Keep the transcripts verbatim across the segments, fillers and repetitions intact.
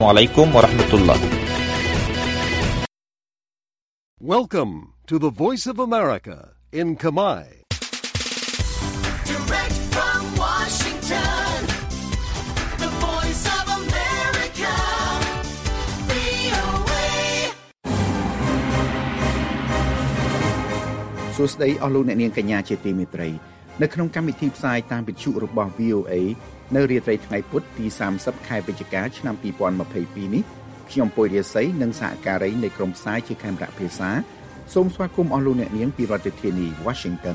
Assalamualaikum warahmatullah. Welcome to the Voice of America in Khmer. Direct from Washington, the Voice of America, វី អូ เอសួស្តីអស់លោកអ្នកនាងកញ្ញាជាទីមេត្រីនៅក្នុងកម្មវិធីផ្សាយតាមវិទ្យុរបស់ វី អូ เอ នៅរាត្រីថ្ងៃពុធទីសាមសិបខែវិច្ឆិកាឆ្នាំពីរពាន់ម្ភៃពីរនេះខ្ញុំពុយរាសីនិងសហការីនៃក្រុមផ្សាយជាខេមរៈភាសាសូមស្វាគមន៍អស់លោកអ្នកនាងពីរដ្ឋធានី Washington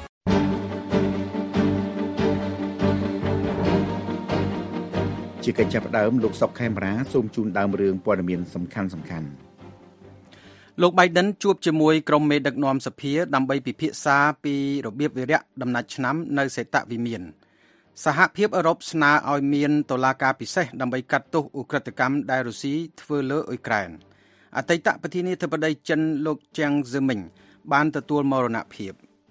ជាកិច្ចចាប់ផ្ដើមលោកសុកខេមរាសូមជូនដើមរឿងព័ត៌មានសំខាន់សំខាន់លោក Biden ជួបជាមួយក្រុមមេដឹកនាំសភាដើម្បីពិភាក្សាពីរបៀបវារៈដំណាច់ឆ្នាំនៅសេតវិមានសហភាពអឺរ៉ុបស្នើឲ្យមានតុលាការពិសេសដើម្បីកាត់ទោសឧក្រិដ្ឋកម្មដែលរុស្ស៊ីធ្វើលើអ៊ុយក្រែនអតីតប្រធានាធិបតីចិនលោកជាងហ្សឺមីងបានទទួលមរណភាព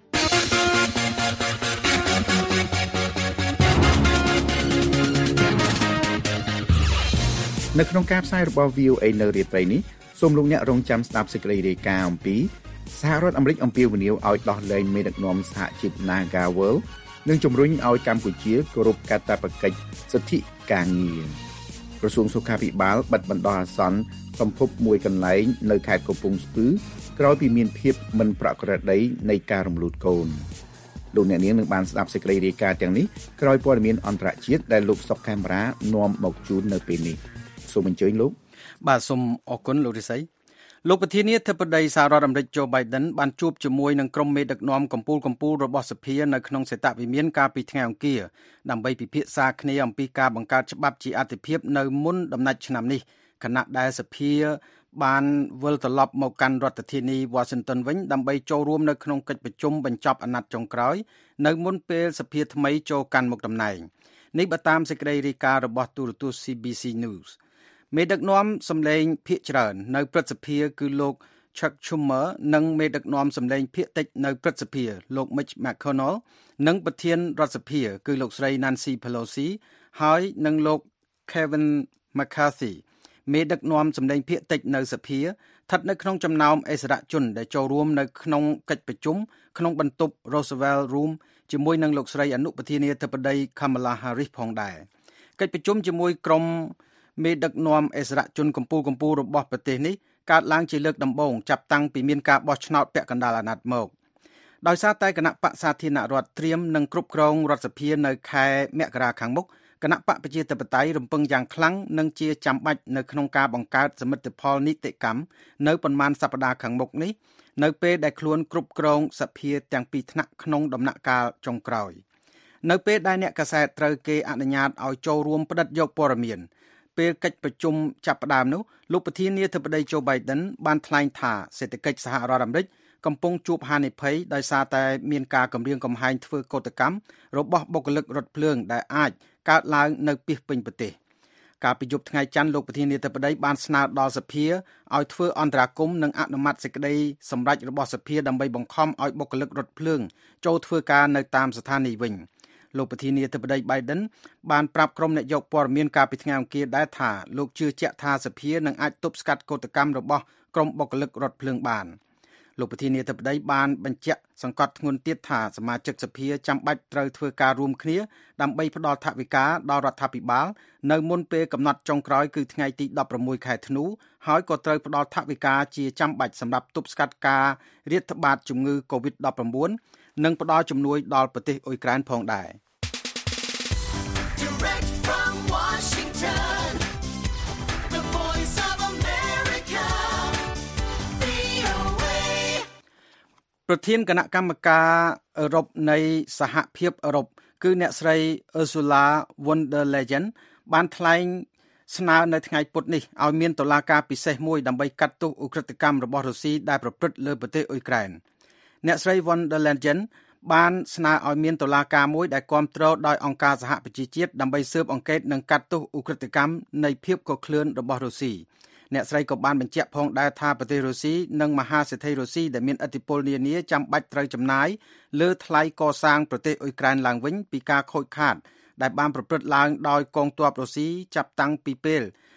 នៅក្នុងការផ្សាយរបស់ វី អូ เอ នៅរាត្រីនេះសូមលោកអ្នករងចាំស្ដាប់សេចក្តីរាយការណ៍អំពីសហរដ្ឋអាមេរិកអំពាវនាវឲ្យដោះលែងមេដឹកនាំសហជីព Naga World និងជំរុញឲ្យកម្ពុជាគោរពកាតព្វកិច្ចសិទ្ធិការងារក្រសួងសុខាភិបាលបិទបណ្ដោះអាសន្នសម្ភពមួយកន្លែងនៅខេត្តកំពង់ស្ពឺក្រោយពីមានភាពមិនប្រក្រតីនៃការរំលូតកូនលោកអ្នកនាងនឹងបានស្ដាប់សេចក្តីរាយការណ៍ទាំងនេះក្រោយព័ត៌មានអន្តរជាតិដែលលោកសុកខេមរានាំមកជូននៅពេលនេះសូមអញ្ជើញលោកបាទសូមអរគុណលោករិស័យលោកប្រធានាធិបតីសហរដ្ឋអាមេរិក Joe Biden បានជួបជាមួយនឹងក្រុមមេដឹកនាំកម្ពុជាកម្ពុជារបស់សភានៅក្នុងសេតវិមានកាលពីថ្ងៃអង្គារដើម្បីពិភាក្សាគ្នាអំពីការបង្កើតច្បាប់ជាអាទិភាពនៅមុនដំណាច់ឆ្នាំនេះខណៈដែលសភាបានវិលត្រឡប់មកកាន់រដ្ឋធានី Washington វិញដើម្បីចូលរួមនៅក្នុងកិច្ចប្រជុំបញ្ចប់អាណត្តិចុងក្រោយនៅមុនពេលសភាថ្មីចូលកាន់មុខតំណែងនេះបើតាមសេចក្តីរាយការណ៍របស់ទូរទស្សន៍ ซี บี ซี Newsមេដឹកនាំសម្លេងភាគច្រើននៅព្រឹទ្ធសភាគឺលោក Chuck Schumer និងមេដឹកនាំសម្លេងភាគតិចនៅព្រឹទ្ធសភាលោក Mitch McConnell និងប្រធានរដ្ឋសភាគឺលោកស្រី Nancy Pelosi ហើយនិងលោក Kevin McCarthy មេដឹកនាំសម្លេងភាគតិចនៅសភាស្ថិតនៅក្នុងចំណោមអិសរាជជនដែលចូលរួមនៅក្នុងកិច្ចប្រជុំក្នុងបន្ទប់ Roosevelt Room ជាមួយនឹងលោកស្រីអនុប្រធានាធិបតី Kamala Harris ផងដែរកិច្ចប្រជុំជាមួយក្រុមមេដឹកនាំអិសរាជជនកម្ពុជាកម្ពុជារបស់ប្រទេសនេះកើតឡើងជាលើកដំបូងចាប់តាំងពីមានការបោះឆ្នោតពាក់កណ្ដាលអាណត្តិមកដោយសារតែគណៈបក្សសាធារណរដ្ឋត្រៀមនឹងគ្រប់គ្រងរដ្ឋសភានៅខែមករាខាងមុខគណៈបកប្រជាធិបតេយ្យរំពឹងយ៉ាងខ្លាំងនិងជាចាំបាច់នៅក្នុងការបង្កើតសមិទ្ធផលនីតិកម្មនៅប៉ុន្មានសប្តាហ៍ខាងមុខនេះនៅពេលដែលខ្លួនគ្រប់គ្រងសភាទាំងពីរថ្នាក់ក្នុងដំណាក់កាលចុងក្រោយនៅពេលដែលអ្នកកាសែតត្រូវគេអនុញ្ញាតឲ្យចូលរួមផ្តិតយកព័ត៌មានពេលកិច្ចប្រជុំចាប់ផ្ដើមនោះលោកប្រធានាធិបតី Joe Biden បានថ្លែងថាសេដ្ឋកិច្ចសហរដ្ឋអាមេរិកកំពុងជួបហានិភ័យដោយសារតែមានការគំរាមកំហែងធ្វើកោតកម្មរបស់បុគ្គលិករថភ្លើងដែលអាចកើតឡើងនៅពាសពេញប្រទេសកាលពីយប់ថ្ងៃច័ន្ទលោកប្រធានាធិបតីបានស្នើដល់សភាឲ្យធ្វើអន្តរាគមន៍និងអនុម័តសេចក្តីសម្រេចរបស់សភាដើម្បីបង្ខំឲ្យបុគ្គលិករថភ្លើងចូលធ្វើការនៅតាមស្ថានីយ៍វិញលោកប្រធានាធិបតី Biden បានប្រាប់ក្រុមអ្នកយកព័ត៌មានកាលពីថ្ងៃអង្គារដែរថាលោកជឿជាក់ថាសភានឹងអាចទប់ស្កាត់កោតកម្មរបស់ក្រុមបុគ្គលិករថភ្លើងបានលោកប្រធានាធិបតីបានបញ្ជាក់សង្កត់ធ្ងន់ទៀតថាសមាជិកសភាចាំបាច់ត្រូវធ្វើការរួមគ្នាដើម្បីផ្ដល់ថវិកាដល់រដ្ឋាភិបាលនៅមុនពេលកំណត់ចុងក្រោយគឺថ្ងៃទីដប់ប្រាំមួយខែធ្នូហើយក៏ត្រូវផ្ដល់ថវិកាជាចាំបាច់សម្រាប់ទប់ស្កាត់ការរាតត្បាតជំងឺ កូវីដ ដប់ប្រាំបួន និងផ្ដល់ជំនួយដល់ប្រទេសអ៊ុយក្រែនផងដែរ Direct from Washington, the Voice of America, វី អូ เอប្រធានគណៈកម្មការអឺរ៉ុបនៃសហភាពអឺរ៉ុបគឺអ្នកស្រី Ursula von der Leyen បានថ្លែងស្នើនៅថ្ងៃពុធនេះឲ្យមានតុលាការពិសេសមួយដើម្បីកាត់ទោសឧក្រិដ្ឋកម្មរបស់រុស្ស៊ីដែលប្រព្រឹត្តលើប្រទេសអ៊ុយក្រែនអ្នកស្រី von der Leyenបានស្នើឲ្យមានតុលាការមួយដែលគាំទ្រដោយអង្គការសហប្រជាជាតិដើម្បីស៊ើបអង្កេតនិងកាត់ទោសឧក្រិដ្ឋកម្មនៃភាពកក្លឿនរបស់រុស្ស៊ីអ្នកស្រីក៏បានបញ្ជាក់ផងដែរថាប្រទេសរុស្ស៊ីនិងមហាសេដ្ឋីរុស្ស៊ីដែលមានឥទ្ធិពលនានាចាំបាច់ត្រូវចំណាយលើថ្លៃកសាងប្រទេសអ៊ុយក្រែនឡើងវិញពីការខូចខាតដែលបានប្រព្រឹត្តឡើងដោយកងទ័ពរុស្ស៊ីចាប់តាំងពីពេល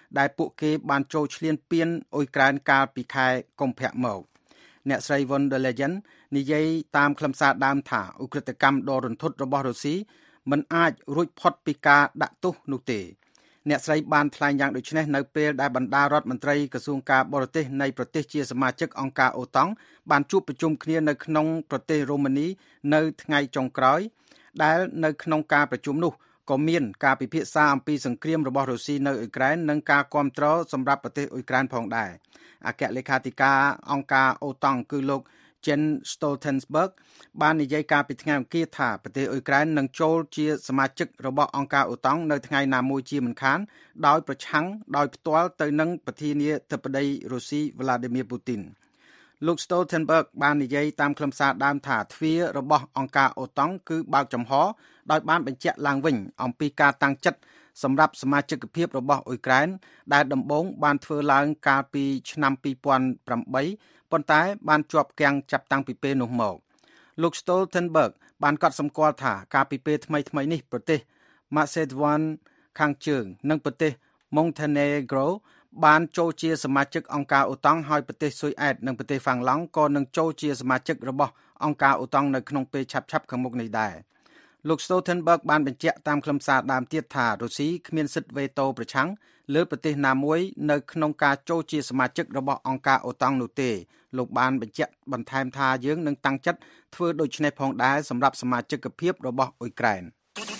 ដែលពួកគេបានចូលឈ្លានពានអ៊ុយក្រែនកាលពីខែកុម្ភៈមកអ្នកស្រី von der Leyen និយាយតាមខ្លឹមសារដើមថាឧក្រិដ្ឋកម្មដ៏រន្ធត់របស់រុស្ស៊ីមិនអាចរួចផុតពីការដាក់ទោសនោះទេអ្នកស្រីបានថ្លែងយ៉ាងដូចនេះនៅពេលដែលបណ្ដារដ្ឋមន្ត្រីក្រសួងការបរទេសនៃប្រទេសជាសមាជិកអង្គការអូតង់បានជួបប្រជុំគ្នានៅក្នុងប្រទេសរ៉ូម៉ានីនៅថ្ងៃចុងក្រោយដែលនៅក្នុងការប្រជុំនោះក៏មានការពិភាក្សាអំពីសង្គ្រាមរបស់រុស្ស៊ីនៅអ៊ុយក្រែននិងការគាំទ្រសម្រាប់ប្រទេសអ៊ុយក្រែនផងដែរអគ្គលេខាធិការអង្គការអូតង់គឺលោក Jens Stoltenberg បាននិយាយកាលពីថ្ងៃអង្គារថាប្រទេសអ៊ុយក្រែននឹងចូលជាសមាជិករបស់អង្គការអូតង់នៅថ្ងៃណាមួយជាមិនខានដោយប្រឆាំងដោយផ្ទាល់ទៅនឹងប្រធានាធិបតីរុស្ស៊ី Vladimir Putin លោក Stoltenberg បាននិយាយតាមខ្លឹមសារដើមថាទ្វាររបស់អង្គការអូតង់គឺបើកចំហដោយបានបញ្ជាក់ឡើងវិញអំពីការតាំងចិត្តសម្រាប់សមាជិកភាពរបស់អ៊ុយក្រែនដែលដំបូងបានធ្វើឡើងកាលពីឆ្នាំពីរពាន់ប្រាំបីប៉ុន្តែបានជាប់គាំងចាប់តាំងពីពេលនោះមកលោក Stoltenberg បានកត់សម្គាល់ថាកាលពីពេលថ្មីៗនេះប្រទេស Macedon ខាងជើងនិងប្រទេស Montenegro បានចូលជាសមាជិកអង្គការអូតង់ហើយប្រទេសស៊ុយអែតនិងប្រទេសហ្វាំងឡង់ក៏នឹងចូលជាសមាជិករបស់អង្គការអូតង់នៅក្នុងពេលឆាប់ៗខាងមុខនេះដែរលោក Stoltenberg បានបញ្ជាក់តាមខ្លឹមសារដើមទៀតថារុស្ស៊ីគ្មានសិទ្ធិវេតូប្រឆាំងលើប្រទេសណាមួយនៅក្នុងការចូលជាសមាជិករបស់អង្គការអូតង់នោះទេលោកបានបញ្ជាក់បន្ថែមថាយើងនឹងតាំងចិត្តធ្វើដូច្នេះផងដែរសម្រាប់សមាជិកភាពរបស់អ៊ុយក្រែន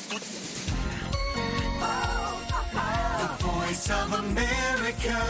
The Voice of America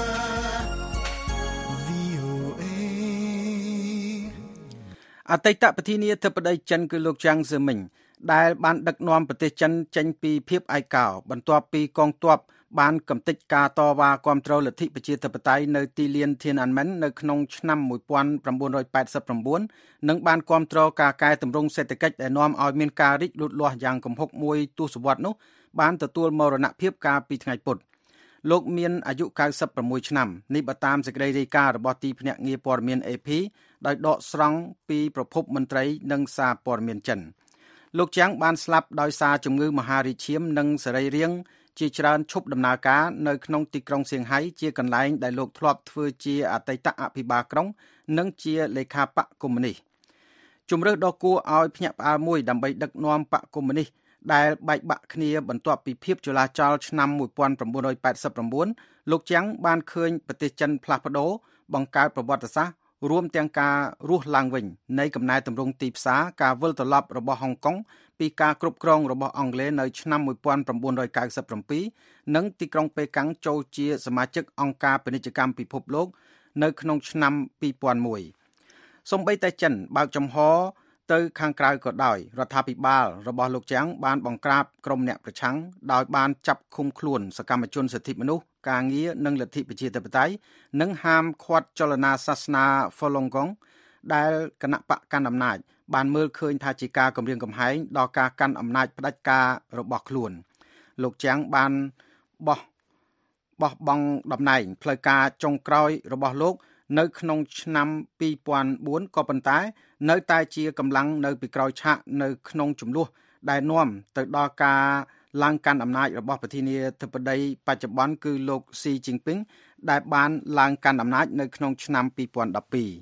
អតីតប្រធានាធិបតីចិនគឺលោកចាងហ្សឺមីងដែលបានដឹកនាំប្រទេសចិនចេញពីភាពឯកោបន្ទាប់ពីកងទ័ពបានកំទេចការតវ៉ាគាំទ្រលទ្ធិប្រជាធិបតេយ្យនៅទីលាន Tiananmen នៅក្នុងឆ្នាំmột nghìn chín trăm tám mươi chín និងបានគាំទ្រការកែតម្រង់សេដ្ឋកិច្ចដែលនាំឲ្យមានការរីកលូតលាស់យ៉ាងគំហុកមួយទសវត្សរ៍នោះបានទទួលមរណភាពកាលពីថ្ងៃពុធលោកមានអាយុเก้าสิบหกឆ្នាំនេះបើតាមសេចក្តីរាយការណ៍របស់ទីភ្នាក់ងារព័ត៌មាន เอ พี ដោយដកស្រង់ពីប្រភពមន្ត្រីនិងសារព័ត៌មានចិនលោកចាងបានស្លាប់ដោយសារជំងឺមហារីកឈាមនិងសរីរាង្គជាច្រើនឈប់ដំណើរការនៅក្នុងទីក្រុងសៀងហៃជាកន្លែងដែលលោកធ្លាប់ធ្វើជាអតីតអភិបាលក្រុងនិងជាលេខាបកកុម្មុយនីសជំរឿសដ៏គួរឲ្យភ្ញាក់ផ្អើលមួយដើម្បីដឹកនាំបកកុម្មុយនីសដែលបែកបាក់គ្នាបន្ទាប់ពីភាពចលាចលឆ្នាំmột nghìn chín trăm tám mươi chínលោកចាងបានឃើញប្រទេសចិនផ្លាស់ប្ដូរបង្កើតប្រវត្តិសាស្ត្ររួមទាំងការរស់ឡើងវិញនៃកំណែទម្រង់ទីផ្សារការវិលត្រឡប់របស់ហុងកុងពីការគ្រប់គ្រងរបស់អង់គ្លេសនៅឆ្នាំmột nghìn chín trăm chín mươi bảyនិងទីក្រុងប៉េកាំងចូលជាសមាជិកអង្គការពាណិជ្ជកម្មពិភពលោកនៅក្នុងឆ្នាំពីរពាន់មួយសូម្បីតែចិនបើកចំហទៅខាងក្រៅក៏ដោយរដ្ឋាភិបាលរបស់លោកចាងបានបង្ក្រាបក្រុមអ្នកប្រឆាំងដោយបានចាប់ឃុំខ្លួនសកម្មជនសិទ្ធិមនុស្សការងារនិងលទ្ធិប្រជាធិបតេយ្យនិងហាមឃាត់ចលនាសាសនា Falun Gong ដែលគណៈបកកាន់អំណាចបានមើលឃើញថាជាការគំរាមកំហែងដល់ការកាន់អំណាចផ្ដាច់ការរបស់ខ្លួនលោកចាងបានបោះបោះបង់តំណែងផ្លូវការចុងក្រោយរបស់លោកនៅក្នុងឆ្នាំពីរពាន់បួនក៏ប៉ុន្តែនៅតែជាកម្លាំងនៅពីក្រោយឆាកនៅក្នុងចំនួនដែលនាំទៅដល់ការឡើងកាន់អំណាចរបស់ប្រធានាធិបតីបច្ចុប្បន្នគឺលោកស៊ីជីនពីងដែលបានឡើងកាន់អំណាចនៅក្នុងឆ្នាំពីរពាន់ដប់ពីរ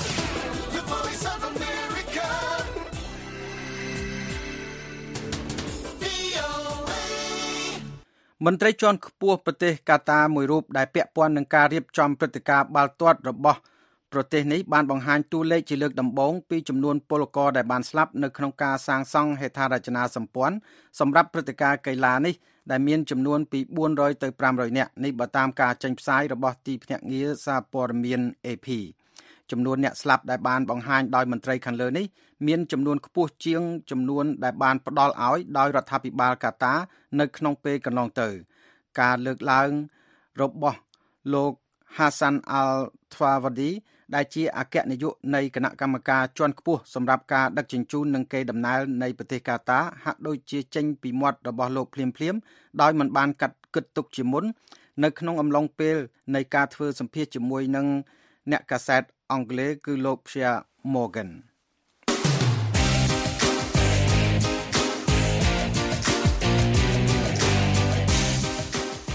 មន្ត្រីជាន់ខ្ពស់ប្រទេសកាតាមួយរូបដែលពាក់ព័ន្ធនឹងការរៀបចំព្រឹត្តិការណ៍បាល់ទាត់របស់ប្រទេសនេះបានបង្ហាញតួលេខជាលើកដំបូងពីចំនួនពលករដែលបានស្លាប់នៅក្នុងការសាងសង់ហេដ្ឋារចនាសម្ព័ន្ធសម្រាប់ព្រឹត្តិការណ៍កីឡានេះដែលមានចំនួនពីបួនរយទៅប្រាំរយនាក់នេះបើតាមការចេញផ្សាយរបស់ទីភ្នាក់ងារសារព័ត៌មាន เอ พี ចំនួនអ្នកស្លាប់ដែលបានបង្ហាញដោយមន្ត្រីខាងលើនេះមានចំនួនខ្ពស់ជាងចំនួនដែលបានផ្ដល់ឲ្យដោយរដ្ឋាភិបាលកាតានៅក្នុងពេលកន្លងទៅការលើកឡើងរបស់លោក Hassan Al-Thawadi ដែលជាអគ្គនាយកនៃគណៈកម្មការជាន់ខ្ពស់សម្រាប់ការដឹកជញ្ជូននិងកេរដំណែលនៃប្រទេសកាតាហាក់ដូចជាចេញពីមាត់របស់លោកភ្លាមៗដោយមិនបានកាត់គិតទុកជាមុននៅក្នុងអំឡុងពេលនៃការធ្វើសម្ភាសន៍ជាមួយនឹងអ្នកកាសែតអង់គ្លេសគឺលោក Piers Morgan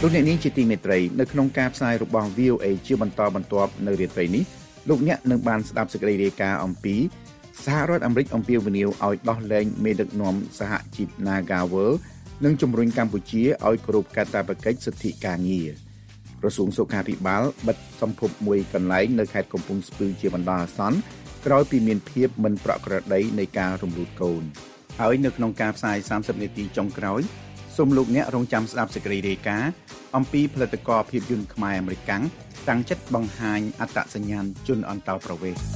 លោកអ្នកនាងជាទីមេត្រីនៅក្នុងការផ្សាយរបស់ V O A ជាបន្តបន្ទាប់នៅរាត្រីនេះលោកអ្នកនឹងបានស្ដាប់សេចក្តីរាយការណ៍អំពីសហរដ្ឋអាមេរិកអំពាវនាវឲ្យដោះលែងមេដឹកនាំសហជីព Nagawal និងជំរុញកម្ពុជាឲ្យគោរពកាតព្វកិច្ចសិទ្ធិការងារក្រសួងសុខាភិបាលបិទសម្ភពមួយកន្លែងនៅខេត្តកំពង់ស្ពឺជាបណ្ដោះអាសន្នក្រោយពីមានភាពមិនប្រក្រតីនៃការរំលូតកូនហើយនៅក្នុងការផ្សាយសាមសិបនាទីចុងក្រោយសូមលោកអ្នករងចាំស្ដាប់សេចក្តីរាយការណ៍អំពីផលិតករភាពយន្តខ្មែរអាមេរិកតាំងចិត្តបង្ហាញអត្តសញ្ញាណជនអន្តោប្រវេសន៍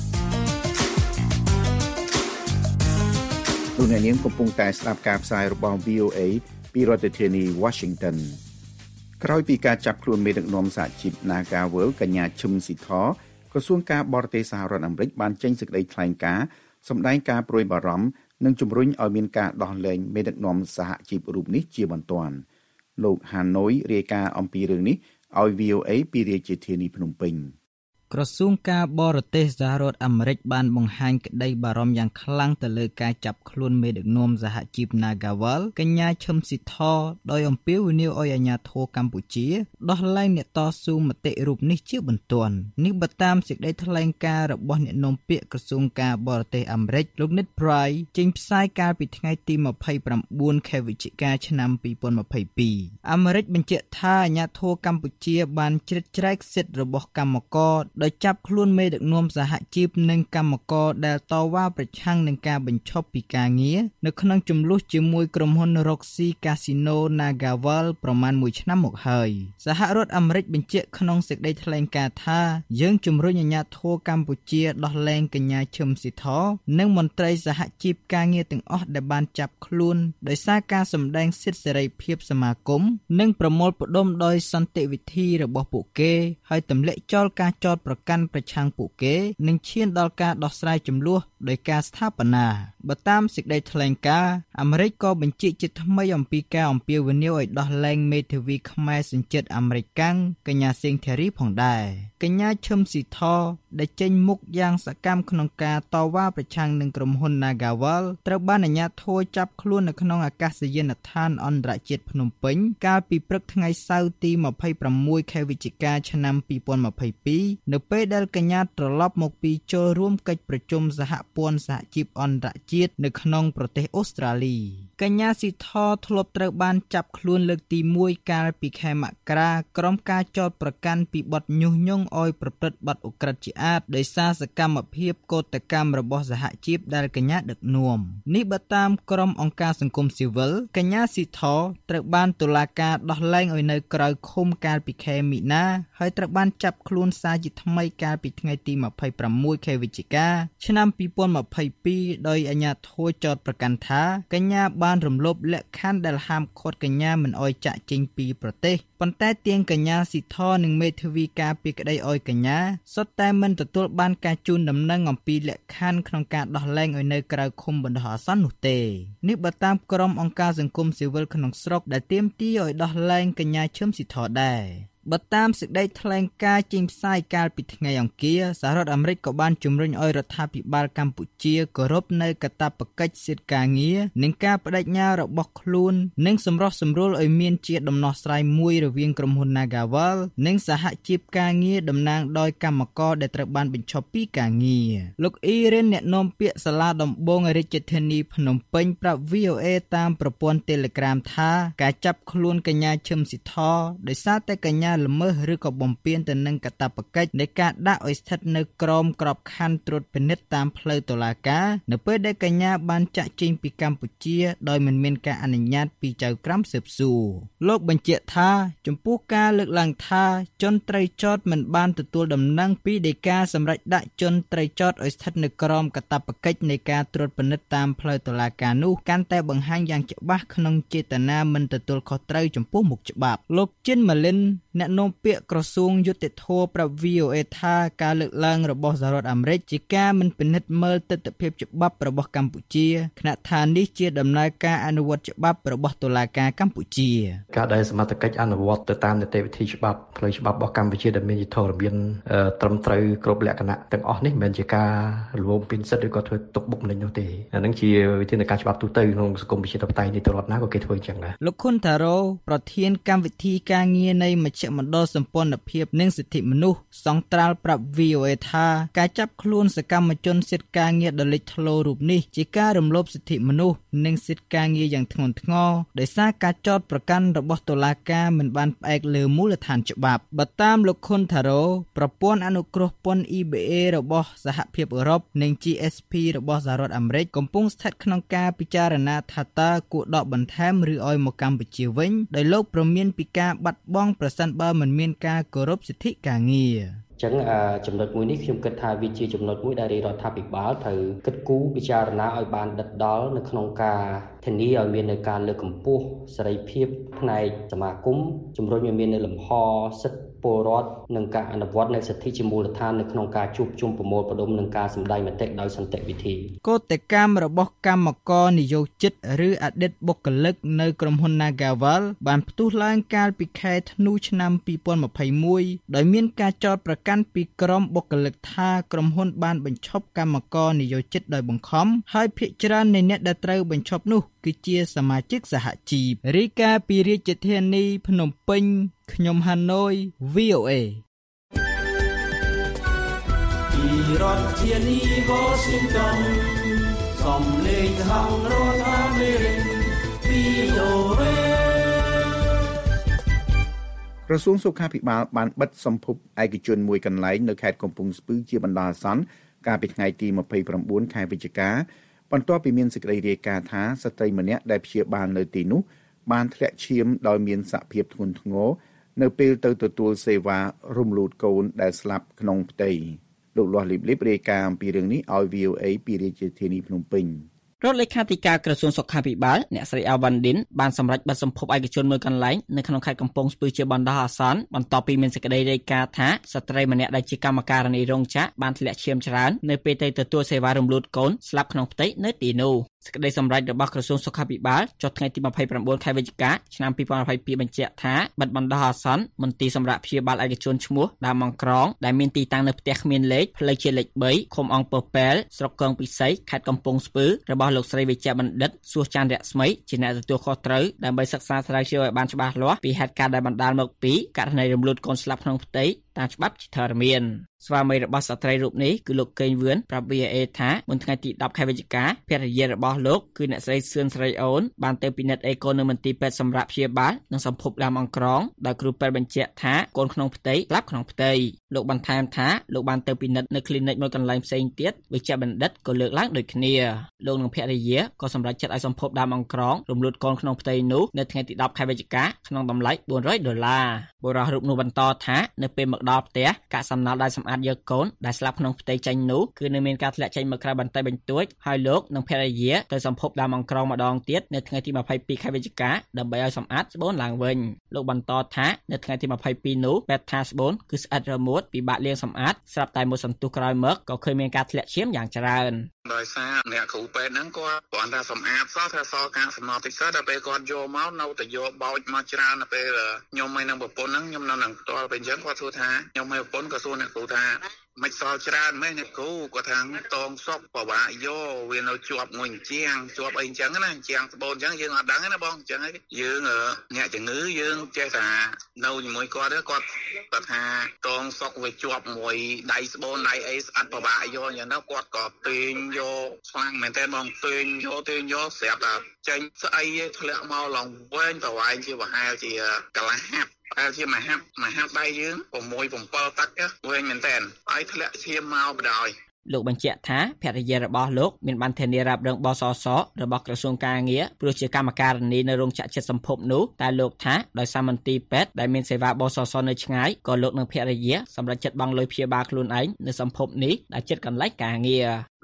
លោកអ្នកនាងកំពុងតែស្ដាប់ការផ្សាយរបស់ V O A ពីរដ្ឋធានី Washington ក្រោយពីការចាប់ខ្លួនមេដឹកនាំសហជីព Nagawal កញ្ញាឈឹមស៊ីធក្រសួងការបរទេសសហរដ្ឋអាមេរិកបានចេញសេចក្តីថ្លែងការណ៍សម្ដែងការព្រួយបារម្ភនិងជំរុញឲ្យមានការដោះលែងមេដឹកនាំសហជីពរូបនេះជាបន្ទាន់លោកហាណូយរាយការណ៍អំពីរឿងនេះឲ្យ V O A ពីរាជធានីភ្នំពេញក្រសួងការបរទេសសហរដ្ឋអាមេរិកបានបង្ហាញក្តីបារម្ភយ៉ាងខ្លាំងទៅលើការចាប់ខ្លួនមេដឹកនាំសហជីព Nagawal កញ្ញាឈឹមស៊ីធដោយអំពាវនាវឲ្យអាជ្ញាធរកម្ពុជាដោះលែងអ្នកតស៊ូមតិរូបនេះជាបន្ទាន់នេះបើតាមសេចក្តីថ្លែងការណ៍របស់អ្នកនាំពាក្យក្រសួងការបរទេសអាមេរិកលោក Ned Price ចេញផ្សាយកាលពីថ្ងៃទីម្ភៃប្រាំបួនខែវិច្ឆិកាឆ្នាំពីរពាន់ម្ភៃពីរអាមេរិកបញ្ជាក់ថាអាជ្ញាធរកម្ពុជាបានជ្រៀតជ្រែកសិទ្ធិរបស់កម្មករដោយចាប់ខ្លួនមេដឹកនាំសហជីពនិងកម្មករដែលតវ៉ាប្រឆាំងនឹងការបញ្ឈប់ពីការងារនៅក្នុងជម្លោះជាមួយក្រុមហ៊ុន Roxy Casino Nagawal ប្រមាណមួយឆ្នាំមកហើយសហរដ្ឋអាមេរិកបញ្ជាក់ក្នុងសេចក្តីថ្លែងការណ៍ថាយើងជំរុញអាជ្ញាធរកម្ពុជាដោះលែងកញ្ញាឈឹមស៊ីធនិងមន្ត្រីសហជីពការងារទាំងអស់ដែលបានចាប់ខ្លួនដោយសារការសម្ដែងសិទ្ធិសេរីភាពសមាគមនិងប្រមូលផ្ដុំដោយសន្តិវិធីរបស់ពួកគេហើយទម្លាក់ចោលការចោទប្រកាន់ប្រឆាំងពួកគេនិងឈានដល់ការដោះស្រាយជម្លោះដោយការស្ថាបនាបើតាមសេចក្តីថ្លែងការណ៍អាមេរិកក៏បញ្ជាក់ជាថ្មីអំពីការអំពាវនាវឲ្យដោះលែងមេធាវីខ្មែរសញ្ជាតិអាមេរិកកាំងកញ្ញាសេងធារីផងដែរកញ្ញាឈឹមស៊ីធដែលចេញមុខយ៉ាងសកម្មក្នុងការតវ៉ាប្រឆាំងនឹងក្រុមហ៊ុន Nagawal ត្រូវបានអាជ្ញាធរចាប់ខ្លួននៅក្នុងអាកាសយានដ្ឋានអន្តរជាតិភ្នំពេញកាលពីព្រឹកថ្ងៃសៅរ៍ទីម្ភៃប្រាំមួយខែវិច្ឆិកាឆ្នាំពីរពាន់ម្ភៃពីរនៅពេលដែលកញ្ញាត្រឡប់មកពីចូលរួមកិច្ចប្រជុំសហព័ន្ធសហជីពអន្តរជាតិនៅក្នុងប្រទេសអូស្ត្រាលីកញ្ញាស៊ីធធ្លាប់ត្រូវបានចាប់ខ្លួនលើកទីមួយកាលពីខែមករាក្រុមការចោទប្រកាន់ពីបទញុះញង់ឲ្យប្រព្រឹត្តបទឧក្រិដ្ឋជាអាតដោយសារសកម្មភាពកោតកម្មរបស់សហជីពដែលកញ្ញាដឹកនាំនេះបើតាមក្រុមអង្គការសង្គមស៊ីវិលកញ្ញាស៊ីធត្រូវបានតុលាការដោះលែងឲ្យនៅក្រៅឃុំកាលពីខែមីនាហើយត្រូវបានចាប់ខ្លួនសារជាថ្មីកាលពីថ្ងៃទីម្ភៃប្រាំមួយខែវិច្ឆិកាឆ្នាំពីរពាន់ម្ភៃពីរដោយអាជ្ញាធរចោទប្រកាន់ថាកញ្ញាបានរំលោភលក្ខខណ្ឌដែលហាមឃាត់កញ្ញាមិនឲ្យចាកចេញពីប្រទេសប៉ុន្តែទាងកញ្ញាស៊ីធនិងមេធាវីការពារក្តីឲ្យកញ្ញាសុទ្ធតែមិនទទួលបានការជូនដំណឹងអំពីលក្ខខណ្ឌក្នុងការដោះលែងឲ្យនៅក្រៅឃុំបណ្ដោះអាសន្ននោះទេនេះបើតាមក្រុមអង្គការសង្គមស៊ីវិលក្នុងស្រុកដែលទាមទារឲ្យដោះលែងកញ្ញាឈឹមស៊ីធដែរបើតាមសេចក្តីថ្លែងការណ៍ចេញផ្សាយកាលពីថ្ងៃអង្គារសហរដ្ឋអាមេរិកក៏បានជំរុញឲ្យរដ្ឋាភិបាលកម្ពុជាគោរពនៅកាតព្វកិច្ចសិទ្ធិការងារនិងការបដិញ្ញារបស់ខ្លួននិងសម្រុះសម្រួលឲ្យមានជាដំណោះស្រាយមួយរវាងក្រុមហ៊ុន Nagawal និងសហជីពការងារតំណាងដោយកម្មករដែលត្រូវបានបញ្ឈប់ពីការងារលោកអ៊ីរ៉ានអ្នកនាំពាក្យសាលាដំបងរាជធានីភ្នំពេញប្រាប់ V O A តាមប្រព័ន្ធ Telegram ថាការចាប់ខ្លួនកញ្ញាឈឹមស៊ីធដោយសារតែកញ្ញាល្មើសឬក៏បំពានទៅនឹងកាតព្វកិច្ចនៃការដាក់ឲ្យស្ថិតនៅក្រោមក្របខ័ណ្ឌត្រួតពិនិត្យតាមផ្លូវតុលាការនៅពេលដែលកញ្ញាបានចាក់ចេញពីកម្ពុជាដោយមិនមានការអនុញ្ញាតពីចៅក្រមស៊ើបសួរលោកបញ្ជាក់ថាចំពោះការលើកឡើងថាជនត្រូវចោទមិនបានទទួលដំណឹងពីដីកាសម្រាប់ដាក់ជនត្រូវចោទឲ្យស្ថិតនៅក្រោមកាតព្វកិច្ចនៃការត្រួតពិនិត្យតាមផ្លូវតុលាការនោះកាន់តែបង្ហាញយ៉ាងច្បាស់ក្នុងចេតនាមិនទទួលខុសត្រូវចំពោះមុខច្បាប់លោកជិនម៉ាលីនអ្នកនាំពាក្យក្រសួងយុតិធធម៌ប្រាប់ V O A ថាការលើកឡើងរបស់សហរដ្ឋអាមេរិកជាការមិនពិនិត្យមើលទស្សនវិជ្ជាច្បាប់របស់កម្ពុជាខណៈថានេះជាដំណើរការអនុវត្តច្បាប់របស់តុលាការកម្ពុជាការដែលសមត្ថកិច្ចអនុវត្តទៅតាមនីតិវិធីច្បាប់ផ្លូវច្បាប់របស់កម្ពុជាដែលមានយុត្តិធម៌មានត្រឹមត្រូវគ្រប់លក្ខណៈទាំងអស់នេះមិនមែនជាការរំលោភពីសិទ្ធិឬក៏ធ្វើទុកបុកម្នេញនោះទេអានឹងជាវិធានការច្បាប់ទូទៅក្នុងសង្គមប្រជាធិបតេយ្យនេះទៅរដ្ឋណាក៏គេធ្វើអញ្ចឹងដែរលោកខុនតារ៉ូប្រធានកម្មវិធីការងារនៃមជ្ឈមណ្ឌលសម្ព័ន្ធភាពនិងសិទ្ធិមនុស្សសង្ត្រាល់ប្រាប់ V O A ថាការចាប់ខ្លួនសកម្មជនសិទ្ធិការងារដ៏លេចធ្លោរូបនេះជាការរំលោភសិទ្ធិមនុស្សនិងសិទ្ធិការងារយ៉ាងធ្ងន់ធ្ងរដោយសារការចោទប្រកាន់របស់តុលាការមិនបានផ្អែកលើមូលដ្ឋានច្បាប់បើតាមលោកខុនតារ៉ូប្រព័ន្ធអនុគ្រោះពន្ធ E B A របស់សហភាពអឺរ៉ុបនិង G S P របស់សហរដ្ឋអាមេរិកកំពុងស្ថិតក្នុងការពិចារណាថាតើគួរដកបន្ថែមឬឲ្យមកកម្ពុជាវិញដោយលោកប្រមានពីការបាត់បង់ប្រសិនបើមិនមានការគោរពសិទ្ធិការងារចឹងចំណុចមួយនេះខ្ញុំគិតថាវាជាចំណុចមួយដែលរដ្ឋាភិបាលត្រូវគិតគូរពិចារណាឲ្យបានដិតដល់នៅក្នុងការធានាឲ្យមាននៅការលើកកម្ពស់សេរីភាពផ្នែកសមាគមជំរុញឲ្យមាននៅលំហសិទ្ធិពលរដ្ឋនិងការអនុវត្តនៅសិទ្ធិជាមូលដ្ឋាននៅក្នុងការជួបជុំប្រមូលផ្ដុំនិងការសម្ដែងមតិដោយសន្តិវិធីកោតកម្មរបស់កម្មករនិយោជិតឬអតីតបុគ្គលិកនៅក្រុមហ៊ុន Nagavel បានផ្ទុះឡើងកាលពីខែធ្នូឆ្នាំពីរពាន់ម្ភៃមួយដោយមានការចោទប្រកាន់ពីក្រុមបុគ្គលិកថាក្រុមហ៊ុនបានបញ្ឈប់កម្មករនិយោជិតដោយបង្ខំហើយភាគច្រើននៃអ្នកដែលត្រូវបញ្ឈប់នោះគឺជាសមាជិកសហជីពរាយការណ៍ពីរាជធានីភ្នំពេញខ្ញុំហាណូយ V O A ពីរដ្ឋធានី Washington សំឡេងហៅរដ្ឋអាមេរិក V O A ក្រសួងសុខាភិបាលបានបិទសម្ភពឯកជនមួយកន្លែងនៅខេត្តកំពង់ស្ពឺជាបណ្ដោះអាសន្នកាលពីថ្ងៃទីម្ភៃប្រាំបួនខែវិច្ឆិកាបន្ទាប់ពីមានសេចក្តីរាយការណ៍ថាស្ត្រីម្នាក់ដែលព្យាបាលនៅទីនោះបានធ្លាក់ឈាមដោយមានសភាពធ្ងន់ធ្ងរនៅពេលទៅទទួលសេវារំលូតកូនដែលស្លាប់ក្នុងផ្ទៃលោកលាស់លីបលីបរាយការណ៍អំពីរឿងនេះឲ្យ V O A ពីរាជធានីភ្នំពេញរដ្ឋលេខាធិការក្រសួងសុខាភិបាលអ្នកស្រីអាវ៉ាន់ឌិនបានសម្រេចបិទសម្ភពឯកជនមួយកន្លែងនៅក្នុងខេត្តកំពង់ស្ពឺជាបណ្ដោះអាសន្នបន្ទាប់ពីមានសេចក្តីរាយការណ៍ថាស្ត្រីម្នាក់ដែលជាកម្មការិនីរោងចក្របានធ្លាក់ឈាមច្រើននៅពេលទៅទទួលសេវារំលូតកូនស្លាប់ក្នុងផ្ទៃនៅទីនោះសេចក្តីសម្រេចរបស់ក្រសួងសុខាភិបាលចុះថ្ងៃទីម្ភៃប្រាំបួនខែវិច្ឆិកាឆ្នាំពីរពាន់ម្ភៃពីរបញ្ជាក់ថាបិទបណ្ដោះអាសន្នមន្ទីរសម្រាប់ព្យាបាលឯកជនឈ្មោះដាមអង្គរងដែលមានទីតាំងនៅផ្ទះគ្មានលេខផ្លូវជាលេខបីឃុំអង្គពពែលស្រុកកងពិសីខេត្តកំពង់ស្ពឺរបស់លោកស្រីវិជ្ជបណ្ឌិតសួសច័ន្ទរស្មីជាអ្នកទទួលខុសត្រូវដើម្បីសិក្សាស្រាវជ្រាវឲ្យបានច្បាស់លាស់ពីហេតុការណ៍ដែលបណ្ដាលមកពីករណីរំលូតកូនស្លាប់ក្នុងផ្ទៃតាមច្បាប់ជាធរមានស្វាមីរបស់ស្ត្រីរូបនេះគឺលោកកេងវឿនប្រាប់ V O A ថាមុនថ្ងៃទីដប់ខែវិច្ឆិកាភរិយារបស់លោកគឺអ្នកស្រីសឿនស្រីអូនបានទៅពិនិត្យអេកូននៅមន្ទីរពេទ្យសម្រាប់ព្យាបាលនិងសម្ភពដើមអង្ក្រងដោយគ្រូពេទ្យបញ្ជាក់ថាកូនក្នុងផ្ទៃស្លាប់ក្នុងផ្ទៃលោកបន្ថែមថាលោកបានទៅពិនិត្យនៅគ្លីនិកមួយកន្លែងផ្សេងទៀតវិជ្ជបណ្ឌិតក៏លើកឡើងដូចគ្នាលោកនិងភរិយាក៏សម្រេចចិត្តឲ្យសម្ភពដើមអង្ក្រងរំលូតកូនក្នុងផ្ទៃនោះនៅថ្ងៃទីដប់ខែវិច្ឆិកាក្នុងតម្លៃបួនរយដុល្លារបុរសរូបនោះបន្តថានៅពេលមកដល់ផ្ទះកាកសំណល់ដែលសម្អាតយកកូនដែលស្លាប់ក្នុងផ្ទៃចេញនោះគឺនៅមានការធ្លាក់ចេញមកក្រៅបន្តិចបន្តួចហើយលោកនិងភរិយាទៅសម្ភពដើមអង្ក្រងម្ដងទៀតនៅថ្ងៃទីម្ភៃពីរខែវិច្ឆិកាដើម្បីឲ្យសម្អាតស្បូនឡើងវិញលោកបន្តថានៅថ្ងៃទីម្ភៃពីរនោះពេទ្យថាស្បូនគឺស្អិតរមួតពិបាកលាងសម្អាតស្រាប់តែមួយសន្ទុះក្រោយមកក៏ឃើញមានការធ្លាក់ឈាមយ៉ាងច្រើនដោយសារអ្នកគ្រូពេទ្យហ្នឹងគាត់គ្រាន់តែសម្អាតសោះថាសល់កាកសំណល់តិចសោះដល់ពេលគាត់យកមកនៅតែយកបោចមកច្រើនដល់ពេលខ្ញុំហើយនឹងប្រពន្ធហ្នឹងខ្ញុំនៅនឹងផ្ទាល់ពេលអញ្ចឹងគាត់សួរថាខ្ញុំហើយប្រពន្ធក៏សួរអ្នកគ្រូថាមិនសល់ច្រើនមែនអ្នកគ្រូគាត់ថាតងសុកបបាក់យកវានៅជាប់មួយជាងជាប់អីអញ្ចឹងណាជាងស្បូនអញ្ចឹងយើងអត់ដឹងទេណាបងអញ្ចឹងហើយយើងអ្នកជំងឺយើងចេះថានៅជាមួយគាត់គាត់គាត់ថាតងសុកវាជាប់មួយដៃស្បូនដៃអីស្អិតបបាក់យកអញ្ចឹងទៅគាត់ក៏ពេញយកខ្លាំងមែនតើបងពេញយកពេញយកស្រាប់តែចេញស្អីធ្លាក់មកឡងវែងប្រវែងជាប្រហែលជាកន្លះហាប់តែជាមហាមហាដៃយើង6 7ទឹកវែងមែនតើហើយធ្លាក់ឈាមមកបដ ாய் លោកបញ្ជាក់ថាភរិយារបស់លោកមានបានធានារ៉ាប់រងបសសរបស់ក្រសួងការងារព្រោះជាកម្មការិនីនៅរោងចក្រចិត្តសម្ភពនោះតែលោកថាដោយសារមន្ទីរពេទ្យដែលមានសេវាបសសនៅឆ្ងាយក៏លោកនិងភរិយាសម្រាប់ចិត្តបង់លុយព្យាបាលខ្លួនឯងនៅសម្ភពនេះដែលចិត្តកន្លែងការងារ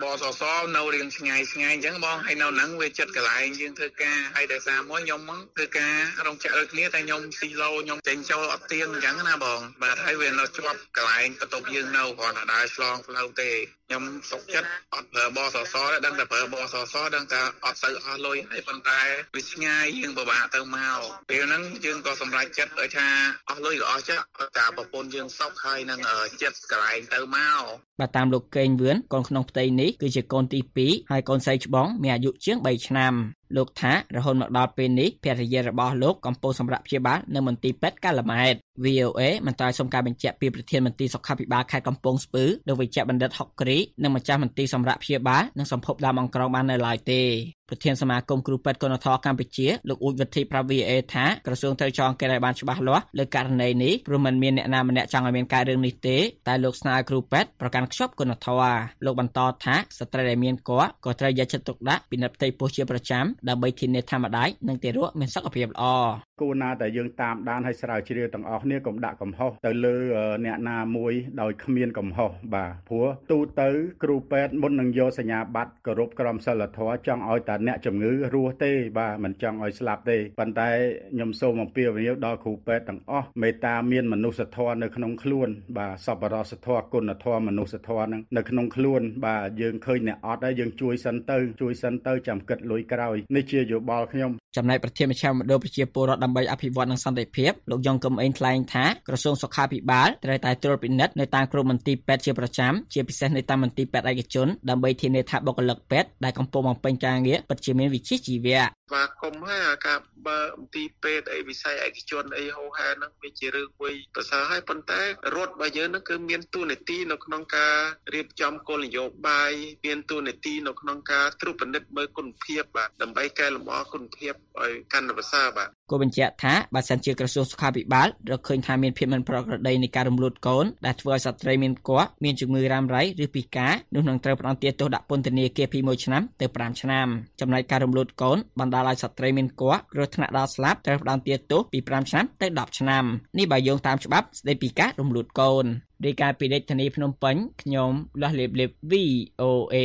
បសសនៅរៀងឆ្ងាយឆ្ងាយអញ្ចឹងបងហើយនៅហ្នឹងវាចិត្តកន្លែងយើងធ្វើការហើយដោយសារមួយខ្ញុំហ្នឹងធ្វើការរងចាក់ដូចគ្នាតែខ្ញុំស៊ីឡូខ្ញុំចេញចូលអត់ទៀងអញ្ចឹងណាបងបាទហើយវានៅជាប់កន្លែងបន្ទប់យើងនៅគ្រាន់តែដើរឆ្លងផ្លូវទេខ្ញុំសុខចិត្តអត់ប្រើបសសដែរដឹងតែប្រើបសសដឹងតែអត់ទៅអស់លុយហើយប៉ុន្តែវាឆ្ងាយយើងពិបាកទៅមកពេលហ្នឹងយើងក៏សម្រេចចិត្តឲ្យថាអស់លុយក៏អស់ចាស់តាប្រពន្ធយើងសុខហើយនឹងចិត្តកន្លែងទៅមកបាទតាមលោកកេងវឿនកូនក្នុងផ្ទៃនេះគឺជាកូនទីពីរហើយកូនស្រីច្បងមានអាយុជាងបីឆ្នាំលោកថារហូតមកដល់ពេលនេះភរិយារបស់លោកកំពុងសម្រាប់ព្យាបាលនៅមន្ទីរពេទ្យកាល់ម៉ែត វី អូ អេ មិនត្រូវសុំការបញ្ជាក់ពីប្រធានមន្ទីរសុខាភិបាលខេត្តកំពង់ស្ពឺលោកវិជ្ជបណ្ឌិតហុកគ្រីនិងម្ចាស់មន្ទីរសម្រាប់ព្យាបាលនិងសម្ភពដើមអង្ក្រងបាននៅឡើយទេប្រធានសមាគមគ្រូពេទ្យគុណធម៌កម្ពុជាលោកអ៊ូចវិធីប្រាប់ វី អូ អេ ថាក្រសួងត្រូវចងគេឲ្យបានច្បាស់លាស់លើករណីនេះព្រោះមិនមានអ្នកណាម្នាក់ចង់ឲ្យមានការរឿងនេះទេតែលោកស្នើគ្រូពេទ្យប្រកាន់ខ្ជាប់គុណធម៌លោកបន្តថាស្ត្រីដែលមានគភ៌ក៏ត្រូវយកចិត្តទុកដាក់ពិនិត្យផ្ទៃពោះជាប្រចាំដើម្បីធានាថាម្ដាយនិងទារកមានសុខភាពល្អគួរណាតែយើងតាមដានឲ្យស្រាវជ្រាវទាំងអស់គ្នាកុំដាក់កំហុសទៅលើអ្នកណាមួយដោយគ្មានកំហុសបាទព្រោះទូទៅគ្រូពេទ្យមុននឹងយកសញ្ញាបត្រគោរពក្រមសីលធម៌ចង់ឲ្យតែអ្នកជំងឺរស់ទេបាទមិនចង់ឲ្យស្លាប់ទេប៉ុន្តែខ្ញុំសូមអំពាវនាវដល់គ្រូពេទ្យទាំងអស់មេត្តាមានមនុស្សធម៌នៅក្នុងខ្លួនបាទសប្បុរសធម៌គុណធម៌មនុស្សធម៌ហ្នឹងនៅក្នុងខ្លួនបាទយើងឃើញអ្នកអត់ហើយយើងជួយសិនទៅជួយសិនទៅចាំគិតលុយក្រោយនេះជាយោបល់ខ្ញុំចំណែកប្រធានមជ្ឈមណ្ឌលប្រជាពលរដ្ឋដើម្បីអភិវឌ្ឍនិងសន្តិភាពលោកយ៉ងកឹមអេងថ្លែងថាក្រសួងសុខាភិបាលត្រូវតែត្រួតពិនិត្យនៅតាមក្រុមមន្ទីរពេទ្យជាប្រចាំជាពិសេសនៅតាមមន្ទីរពេទ្យឯកជនដើម្បីធានាថាបុគ្គលិកពេទ្យដែលកំពុងបំពេញការងារពិតជាមានវិជ្ជាជីវៈបាទគុំហើយអាការបើមន្ទីរពេទ្យអីវិស័យឯកជនអីហោហែហ្នឹងវាជារឿងមួយប្រសើរហើយប៉ុន្តែរដ្ឋរបស់យើងហ្នឹងគឺមានតួនាទីនៅក្នុងការរៀបចំគោលនយោបាយមានតួនាទីនៅក្នុងការត្រួតពិនិត្យមើលគុណភាពបាទដើម្បីកែលម្អគុណភាពឲ្យកាន់តែប្រសើរបាទគូបញ្ជាក់ថាបើសិនជាក្រសួងសុខាភិបាលរកឃើញថាមានភាពមិនប្រក្រតីនៃការរំលោភកូនដែលធ្វើឲ្យស្ត្រីមានគភ៌មានជំងឺរ៉ាំរ៉ៃឬពិការនោះនឹងត្រូវផ្តន្ទាទោសដាក់ពន្ធនាគារពីមួយឆ្នាំទៅប្រាំឆ្នាំចំណែកការរំលោភកូនបណ្ដាលឲ្យស្ត្រីមានគភ៌គ្រោះថ្នាក់ដល់ស្លាប់ត្រូវផ្តន្ទាទោសពីប្រាំឆ្នាំទៅដប់ឆ្នាំនេះបើយោងតាមច្បាប់ស្តីពីការរំលោភកូនរាយការណ៍ពីរាជធានីភ្នំពេញខ្ញុំលាស់លេបលេប វី អូ អេ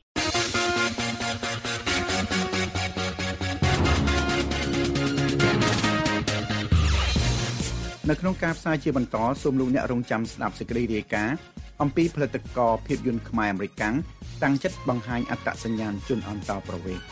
នៅក្នុងការផ្សាយជាបន្តសូមលោកអ្នករងចាំស្ដាប់សេចក្តីរាយការណ៍អំពីផលិតករភាពយន្តខ្មែរអាមេរិកតាំងចិត្តបង្ហាញអត្តសញ្ញាណជនអន្តោប្រវេសន៍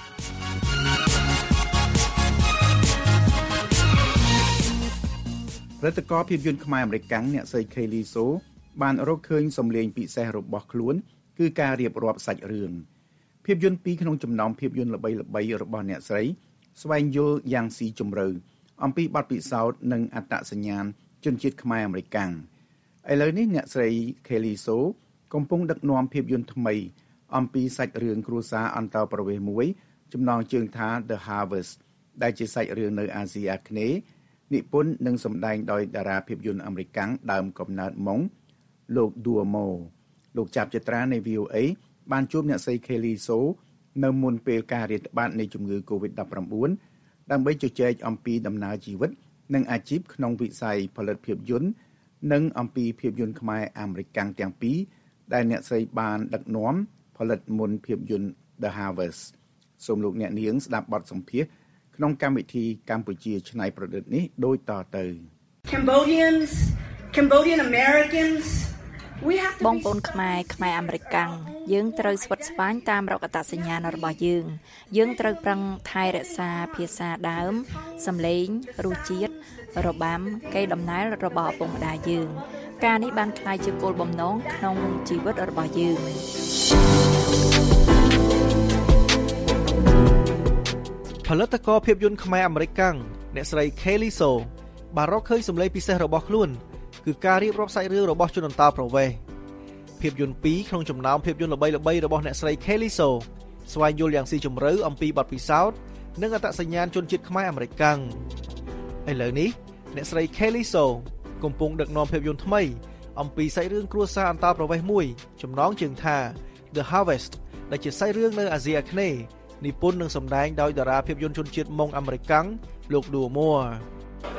ផលិតករភាពយន្តខ្មែរអាមេរិកអ្នកស្រី Kelly So បានរកឃើញសម្លេងពិសេសរបស់ខ្លួនគឺការរៀបរាប់សាច់រឿងភាពយន្តពីរក្នុងចំណោមភាពយន្តល្បីៗរបស់អ្នកស្រីស្វែងយល់យ៉ាងស៊ីជម្រៅអំពីបទពិសោធន៍និងអត្តសញ្ញាណជនជាតិខ្មែរអាមេរិកឥឡូវនេះអ្នកស្រី Kelly So កំពុងដឹកនាំភាពយន្តថ្មីអំពីសាច់រឿងគ្រួសារអន្តោប្រវេសន៍មួយចំណងជើងថា The Harvest ដែលជាសាច់រឿងនៅអាស៊ីអាគ្នេយ៍និពន្ធនិងសម្ដែងដោយតារាភាពយន្តអាមេរិកដើមកំណើតម៉ុងលោក Duomo លោកចាប់ចត្រានៃ វី អូ អេ បានជួបអ្នកស្រី Kelly So នៅមុនពេលការរាតត្បាតនៃជំងឺ កូវីដ ដប់ប្រាំបួន ដើម្បីជជែកអំពីដំណើរជីវិតនិងអាជីពក្នុងវិស័យផលិតភាពយន្តនិងអំពីភាពយន្តខ្មែរអាមេរិកទាំងពីរដែលអ្នកស្រីបានដឹកនាំផលិតមុនភាពយន្ត The Harvest សូមលោកអ្នកនាងស្ដាប់បទសម្ភាសន៍ក្នុងកម្មវិធីកម្ពុជាច្នៃប្រឌិតនេះដូចតទៅ Cambodians Cambodian Americans we have to បងប្អូនខ្មែរខ្មែរអាមេរិកយើងត្រូវស្វិតស្វាញតាមរកអត្តសញ្ញាណរបស់យើងយើងត្រូវប្រឹងថែរក្សាភាសាដើមសំឡេងរសជាតិរបាំកេរដំណែលរបស់ឪពុកម្ដាយយើងការនេះបានក្លាយជាគោលបំណងក្នុងជីវិតរបស់យើងផលិតករភាពយន្តខ្មែរអាមេរិកអ្នកស្រី Kelly So បានរកឃើញសម្លេងពិសេសរបស់ខ្លួនគឺការរៀបរាប់សាច់រឿងរបស់ជនអន្តោប្រវេសន៍ភាពយន្តពីរក្នុងចំណោមភាពយន្តល្បីៗរបស់អ្នកស្រី Kelly So ស្វែងយល់យ៉ាងស៊ីជម្រៅអំពីបទពិសោធន៍និងអត្តសញ្ញាណជនជាតិខ្មែរអាមេរិកឥឡូវនេះអ្នកស្រី Kelly So កំពុងដឹកនាំភាពយន្តថ្មីអំពីសាច់រឿងគ្រួសារអន្តោប្រវេសន៍មួយចំណងជើងថា The Harvest ដែលជាសាច់រឿងនៅអាស៊ីអាគ្នេយ៍និពន្ធនិងសម្ដែងដោយតារាភាពយន្តជនជាតិម៉ុងអាមេរិកលោក Duomo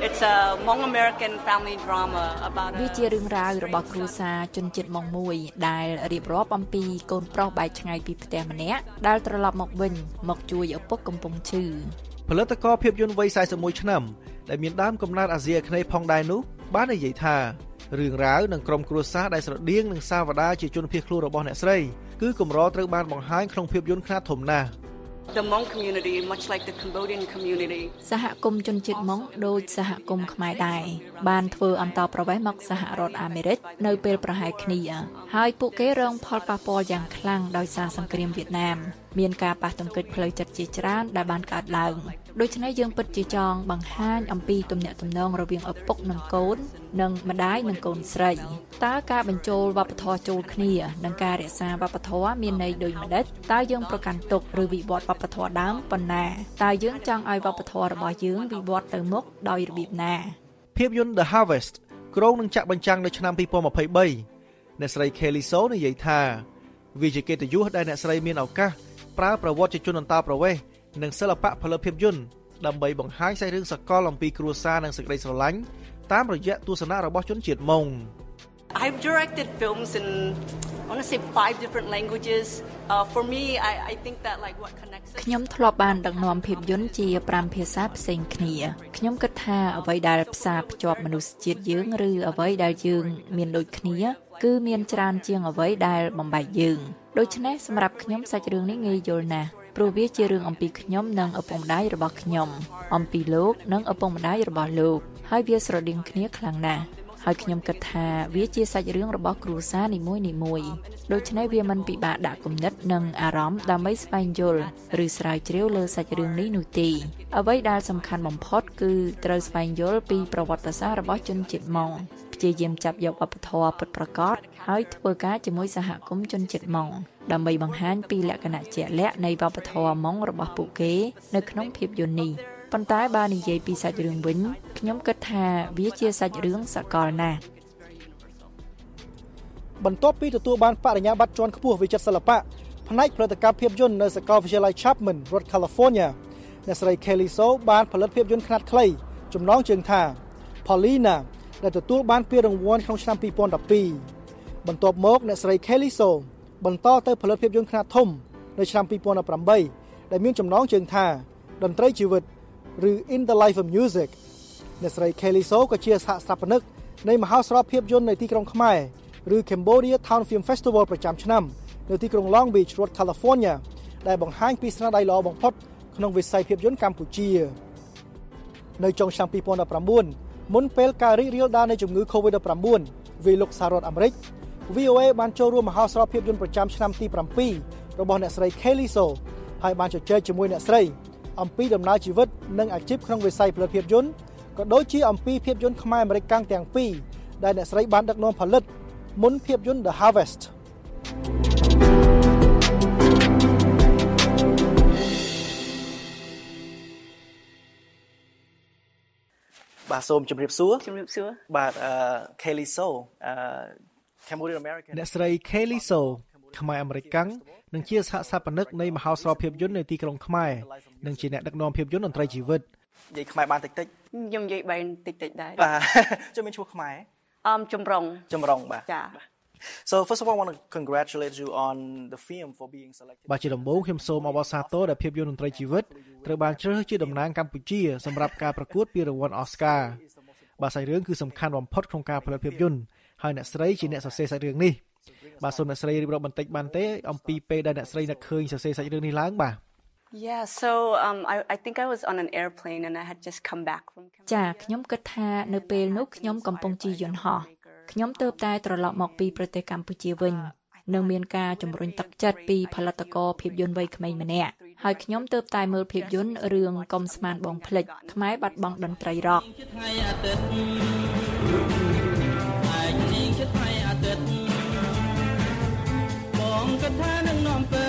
It's a Hmong American family drama about វាជារឿងរ៉ាវរបស់គ្រួសារជនជាតិម៉ុងមួយដែលរៀបរាប់អំពីកូនប្រុសបែកឆ្ងាយពីផ្ទះម្នាក់ដែលត្រឡប់មកវិញមកជួយឪពុកកំពុងឈឺផលិតករភាពយន្តវ័យสี่สิบเอ็ดឆ្នាំដែលមានដើមកំណើតអាស៊ីអាគ្នេយ៍ផងដែរនោះបាននិយាយថារឿងរ៉ាវនិងក្រុមគ្រួសារដែលស្រដៀងនឹងសាវតាជាជនភៀសខ្លួនរបស់អ្នកស្រីគឺកម្រត្រូវបានបង្ហាញក្នុងភាពយន្តខ្នាតធំណាស់ The Hmong community, much like the Cambodian community. សហគមន៍ជនជាតិម៉ុងដូចសហគមន៍ខ្មែរដែរបានធ្វើអន្តរប្រវេសន៍មកសហរដ្ឋអាមេរិកនៅពេលប្រហែលគ្នាហើយពួកគេរងផលប៉ះពាល់យ៉ាងខ្លាំងដោយសារសង្គ្រាមវៀតណាមមានការប៉ះទង្គិចផ្លូវចិត្តជាច្រើនដែលបានកើតឡើងដូច្នេះយើងពិតជាចង់បង្ហាញអំពីទំនាក់ទំនងរវាងឪពុកនិងកូននិងម្ដាយនិងកូនស្រីតើការបញ្ចូលវប្បធម៌ចូលគ្នានិងការរក្សាវប្បធម៌មានន័យដូចម្ដេចតើយើងប្រកាន់ទុកឬវិវត្តវប្បធម៌ដើមប៉ុណ្ណាតើយើងចង់ឲ្យវប្បធម៌របស់យើងវិវត្តទៅមុខដោយរបៀបណាភាពយន្ត The Harvest គ្រោងនឹងចាក់បញ្ចាំងនៅឆ្នាំtwo thousand twenty-threeអ្នកស្រី Kelly So និយាយថាវាជាកិត្តិយសដែលអ្នកស្រីមានឱកាសប្រើប្រវត្តិជាជនអន្តរប្រវេសន៍និងសិល្បៈផលិតភាពយន្តដើម្បីបង្ហាញសាច់រឿងសកលអំពីគ្រួសារនិងសេចក្តីស្រឡាញ់តាមរយៈទស្សនៈរបស់ជនជាតិម៉ុង I've directed films in I want to say five different languages. Uh, for me, I, I think that like what connects us. ខ្ញុំធ្លាប់បានដឹកនាំភាពយន្តជាfiveភាសាផ្សេងគ្នាខ្ញុំគិតថាអ្វីដែលផ្សារភ្ជាប់មនុស្សជាតិយើងឬអ្វីដែលយើងមានដូចគ្នាគឺមានច្រើនជាងអ្វីដែលបំបែកយើងដូច្នេះសម្រាប់ខ្ញុំសាច់រឿងនេះងាយយល់ណាស់ព្រោះវាជារឿងអំពីខ្ញុំនិងឪពុកម្ដាយរបស់ខ្ញុំអំពីលោកនិងឪពុកម្ដាយរបស់លោកហើយវាស្រដៀងគ្នាខ្លាំងណាស់ហើយខ្ញុំគិតថាវាជាសាច់រឿងរបស់គ្រួសារនីមួយៗដូច្នេះវាមិនពិបាកដាក់គំនិតនិងអារម្មណ៍ដើម្បីស្វែងយល់ឬស្រាវជ្រាវលើសាច់រឿងនេះនោះទេអ្វីដែលសំខាន់បំផុតគឺត្រូវស្វែងយល់ពីប្រវត្តិសាស្ត្ររបស់ជនជាតិម៉ុងព្យាយាមចាប់យកវប្បធម៌ពិតប្រាកដហើយធ្វើការជាមួយសហគមន៍ជនជាតិម៉ុងដើម្បីបង្ហាញពីលក្ខណៈជាក់លាក់នៃវប្បធម៌ម៉ុងរបស់ពួកគេនៅក្នុងភាពយន្តនេះប៉ុន្តែបើនិយាយពីសាច់រឿងវិញខ្ញុំគិតថាវាជាសាច់រឿងសកលណាស់បន្ទាប់ពីទទួលបានបរិញ្ញាបត្រជាន់ខ្ពស់វិចិត្រសិល្បៈផ្នែកផលិតកម្មភាពយន្តនៅសាកលវិទ្យាល័យ Chapman រដ្ឋ California អ្នកស្រី Kelly So បានផលិតភាពយន្តខ្នាតខ្លីចំណងជើងថា Paulina ដែលទទួលបានពានរង្វាន់ក្នុងឆ្នាំtwo thousand twelveបន្ទាប់មកអ្នកស្រី Kelly So បន្តទៅផលិតភាពយន្តខ្នាតធំនៅឆ្នាំtwo thousand eightដែលមានចំណងជើងថាតន្ត្រីជីវិតឬ In the Life of Music អ្នកស្រី Kelly So ក៏ជាសហស្ថាបនិកនៃមហោស្រពភាពយន្តនៅទីក្រុងខ្មែរឬ Cambodia Town Film Festival ប្រចាំឆ្នាំនៅទីក្រុង Long Beach រដ្ឋ California ដែលបង្ហាញពីស្នាដៃល្អបំផុតក្នុងវិស័យភាពយន្តកម្ពុជានៅចុងឆ្នាំtwo thousand nineមុនពេលការរីករាលដាលនៃជំងឺ COVID nineteen វាយលុកសហរដ្ឋអាមេរិក V O A បានចូលរួមមហោស្រពភាពយន្តប្រចាំឆ្នាំទីsevenរបស់អ្នកស្រី Kelly So ហើយបានជជែកជាមួយអ្នកស្រីអំពីដំណើរជីវិតនិងអាជីពក្នុងវិស័យផលិតភាពយន្តក៏ដូចជាអំពីភាពយន្តខ្មែរអាមេរិកកាំងទាំងពីរដែលអ្នកស្រីបានដឹកនាំផលិតមុនភាពយន្ត The Harvest បាទសូមជម្រាបសួរជម្រាបសួរបាទ Kelly So Cambodian American អ្នកស្រី Kelly So ខ្មែរអាមេរិកកាំងនិងជាសហស្ថាបនិកនៃមហោស្រពភាពយន្តនៅទីក្រុងខ្មែរនិងជាអ្នកដឹកនាំភាពយន្តតន្ត្រីជីវិតនិយាយខ្មែរបានតិចតិចខ្ញុំនិយាយបានតិចតិចដែរបាទជួយមានឈ្មោះខ្មែរអមចម្រុងចម្រុងបាទចា So first of all I want to congratulate you on the film for being selected បាទជាដំបូងខ្ញុំសូមអបអរសាទរដែលភាពយន្តតន្ត្រីជីវិតត្រូវបានជ្រើសរើសជាតំណាងកម្ពុជាសម្រាប់ការប្រកួតពានរង្វាន់ Oscar បាទសាច់រឿងគឺសំខាន់បំផុតក្នុងការផលិតភាពយន្តហើយអ្នកស្រីជាអ្នកសរសេរសាច់រឿងនេះបាទសូមអ្នកស្រីរៀបរាប់បន្តិចបានទេអំពីពេលដែលអ្នកស្រីនឹកឃើញសរសេរសាច់រឿងនេះឡើងបាទ Yeah, so um I I think I was on an airplane and I had just come back from ចាខ្ញុំគិតថានៅពេលនោះខ្ញុំកំពុងជិះយន្តហោះខ្ញុំទើបតែត្រឡប់មកពីប្រទេសកម្ពុជាវិញនិងមានការជំរុញទឹកចិត្តពីផលិតករភាពយន្តវ័យក្មេងម្នាក់ហើយខ្ញុំទើបតែមើលភាពយន្តរឿងកុំស្មានបងភ្លេចខ្មែរបាត់បង់តន្ត្រីរ៉ុកបងគិតថានឹងនាំពេល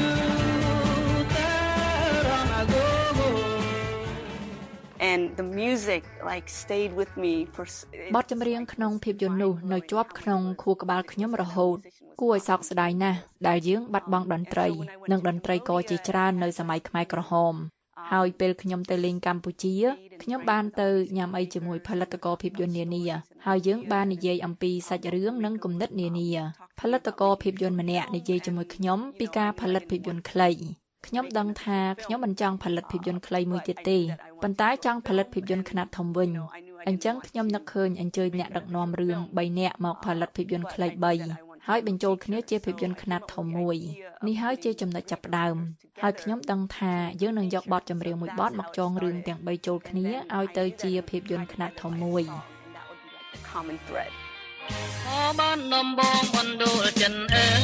and the music like stayed with me for បទចម្រៀងក្នុងភាពយន្តនោះនៅជាប់ក្នុងខួរក្បាលខ្ញុំរហូតគួរឲ្យសោកស្ដាយណាស់ដែលយើងបាត់បង់តន្ត្រីនិងតន្ត្រីករជាច្រើននៅសម័យខ្មែរក្រហមហើយពេលខ្ញុំទៅលេងកម្ពុជាខ្ញុំបានទៅញ៉ាំអីជាមួយផលិតករភាពយន្តនានាហើយយើងបាននិយាយអំពីសាច់រឿងនិងគំនិតនានាផលិតករភាពយន្តម្នាក់និយាយជាមួយខ្ញុំពីការផលិតភាពយន្តខ្លីខ្ញុំដឹងថាខ្ញុំមិនចង់ផលិតភាពយន្តខ្លីមួយទៀតទេប៉ុន្តែចង់ផលិតភាពយន្តខ្នាតធំវិញអញ្ចឹងខ្ញុំនឹកឃើញអញ្ជើញអ្នកដឹកនាំរឿងបីនាក់មកផលិតភាពយន្តខ្លីបីហើយបញ្ចូលគ្នាជាភាពយន្តខ្នាតធំមួយនេះហើយជាចំណុចចាប់ផ្ដើមហើយខ្ញុំដឹងថាយើងនឹងយកបទចម្រៀងមួយបទមកចងរឿងទាំងបីចូលគ្នាឲ្យទៅជាភាពយន្តខ្នាតធំមួយអូបានដំបងបណ្ដូលចិនអើ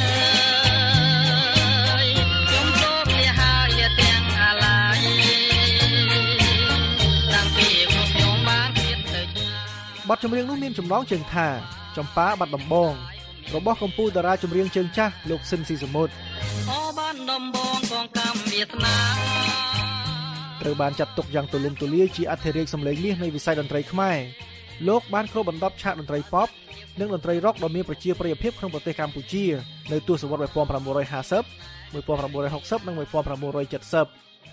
យខ្ញុំសូមលះហើយលះទាំងអាឡាយតាំងពីខ្ញុំបានទៀតទៅបទចម្រៀងនោះមានចំណងជើងថាចំប៉ាបាត់ដំបងរបស់កម្ពុជាតារាចម្រៀងជើងចាស់លោកស៊ិនស៊ីសមុទ្រអូបានដំបងបងកម្មវាសនាត្រូវបានចាត់ទុកយ៉ាងទូលំទូលាយជាអធិរាជសម្លេងមាសនៃវិស័យតន្ត្រីខ្មែរលោកបានគ្របដណ្ដប់ឆាកតន្ត្រីប៉ុបនិងតន្ត្រីរ៉ុកដ៏មានប្រជាប្រិយភាពក្នុងប្រទេសកម្ពុជានៅទសវត្សរ៍nineteen fifty, nineteen sixtyនិងnineteen seventy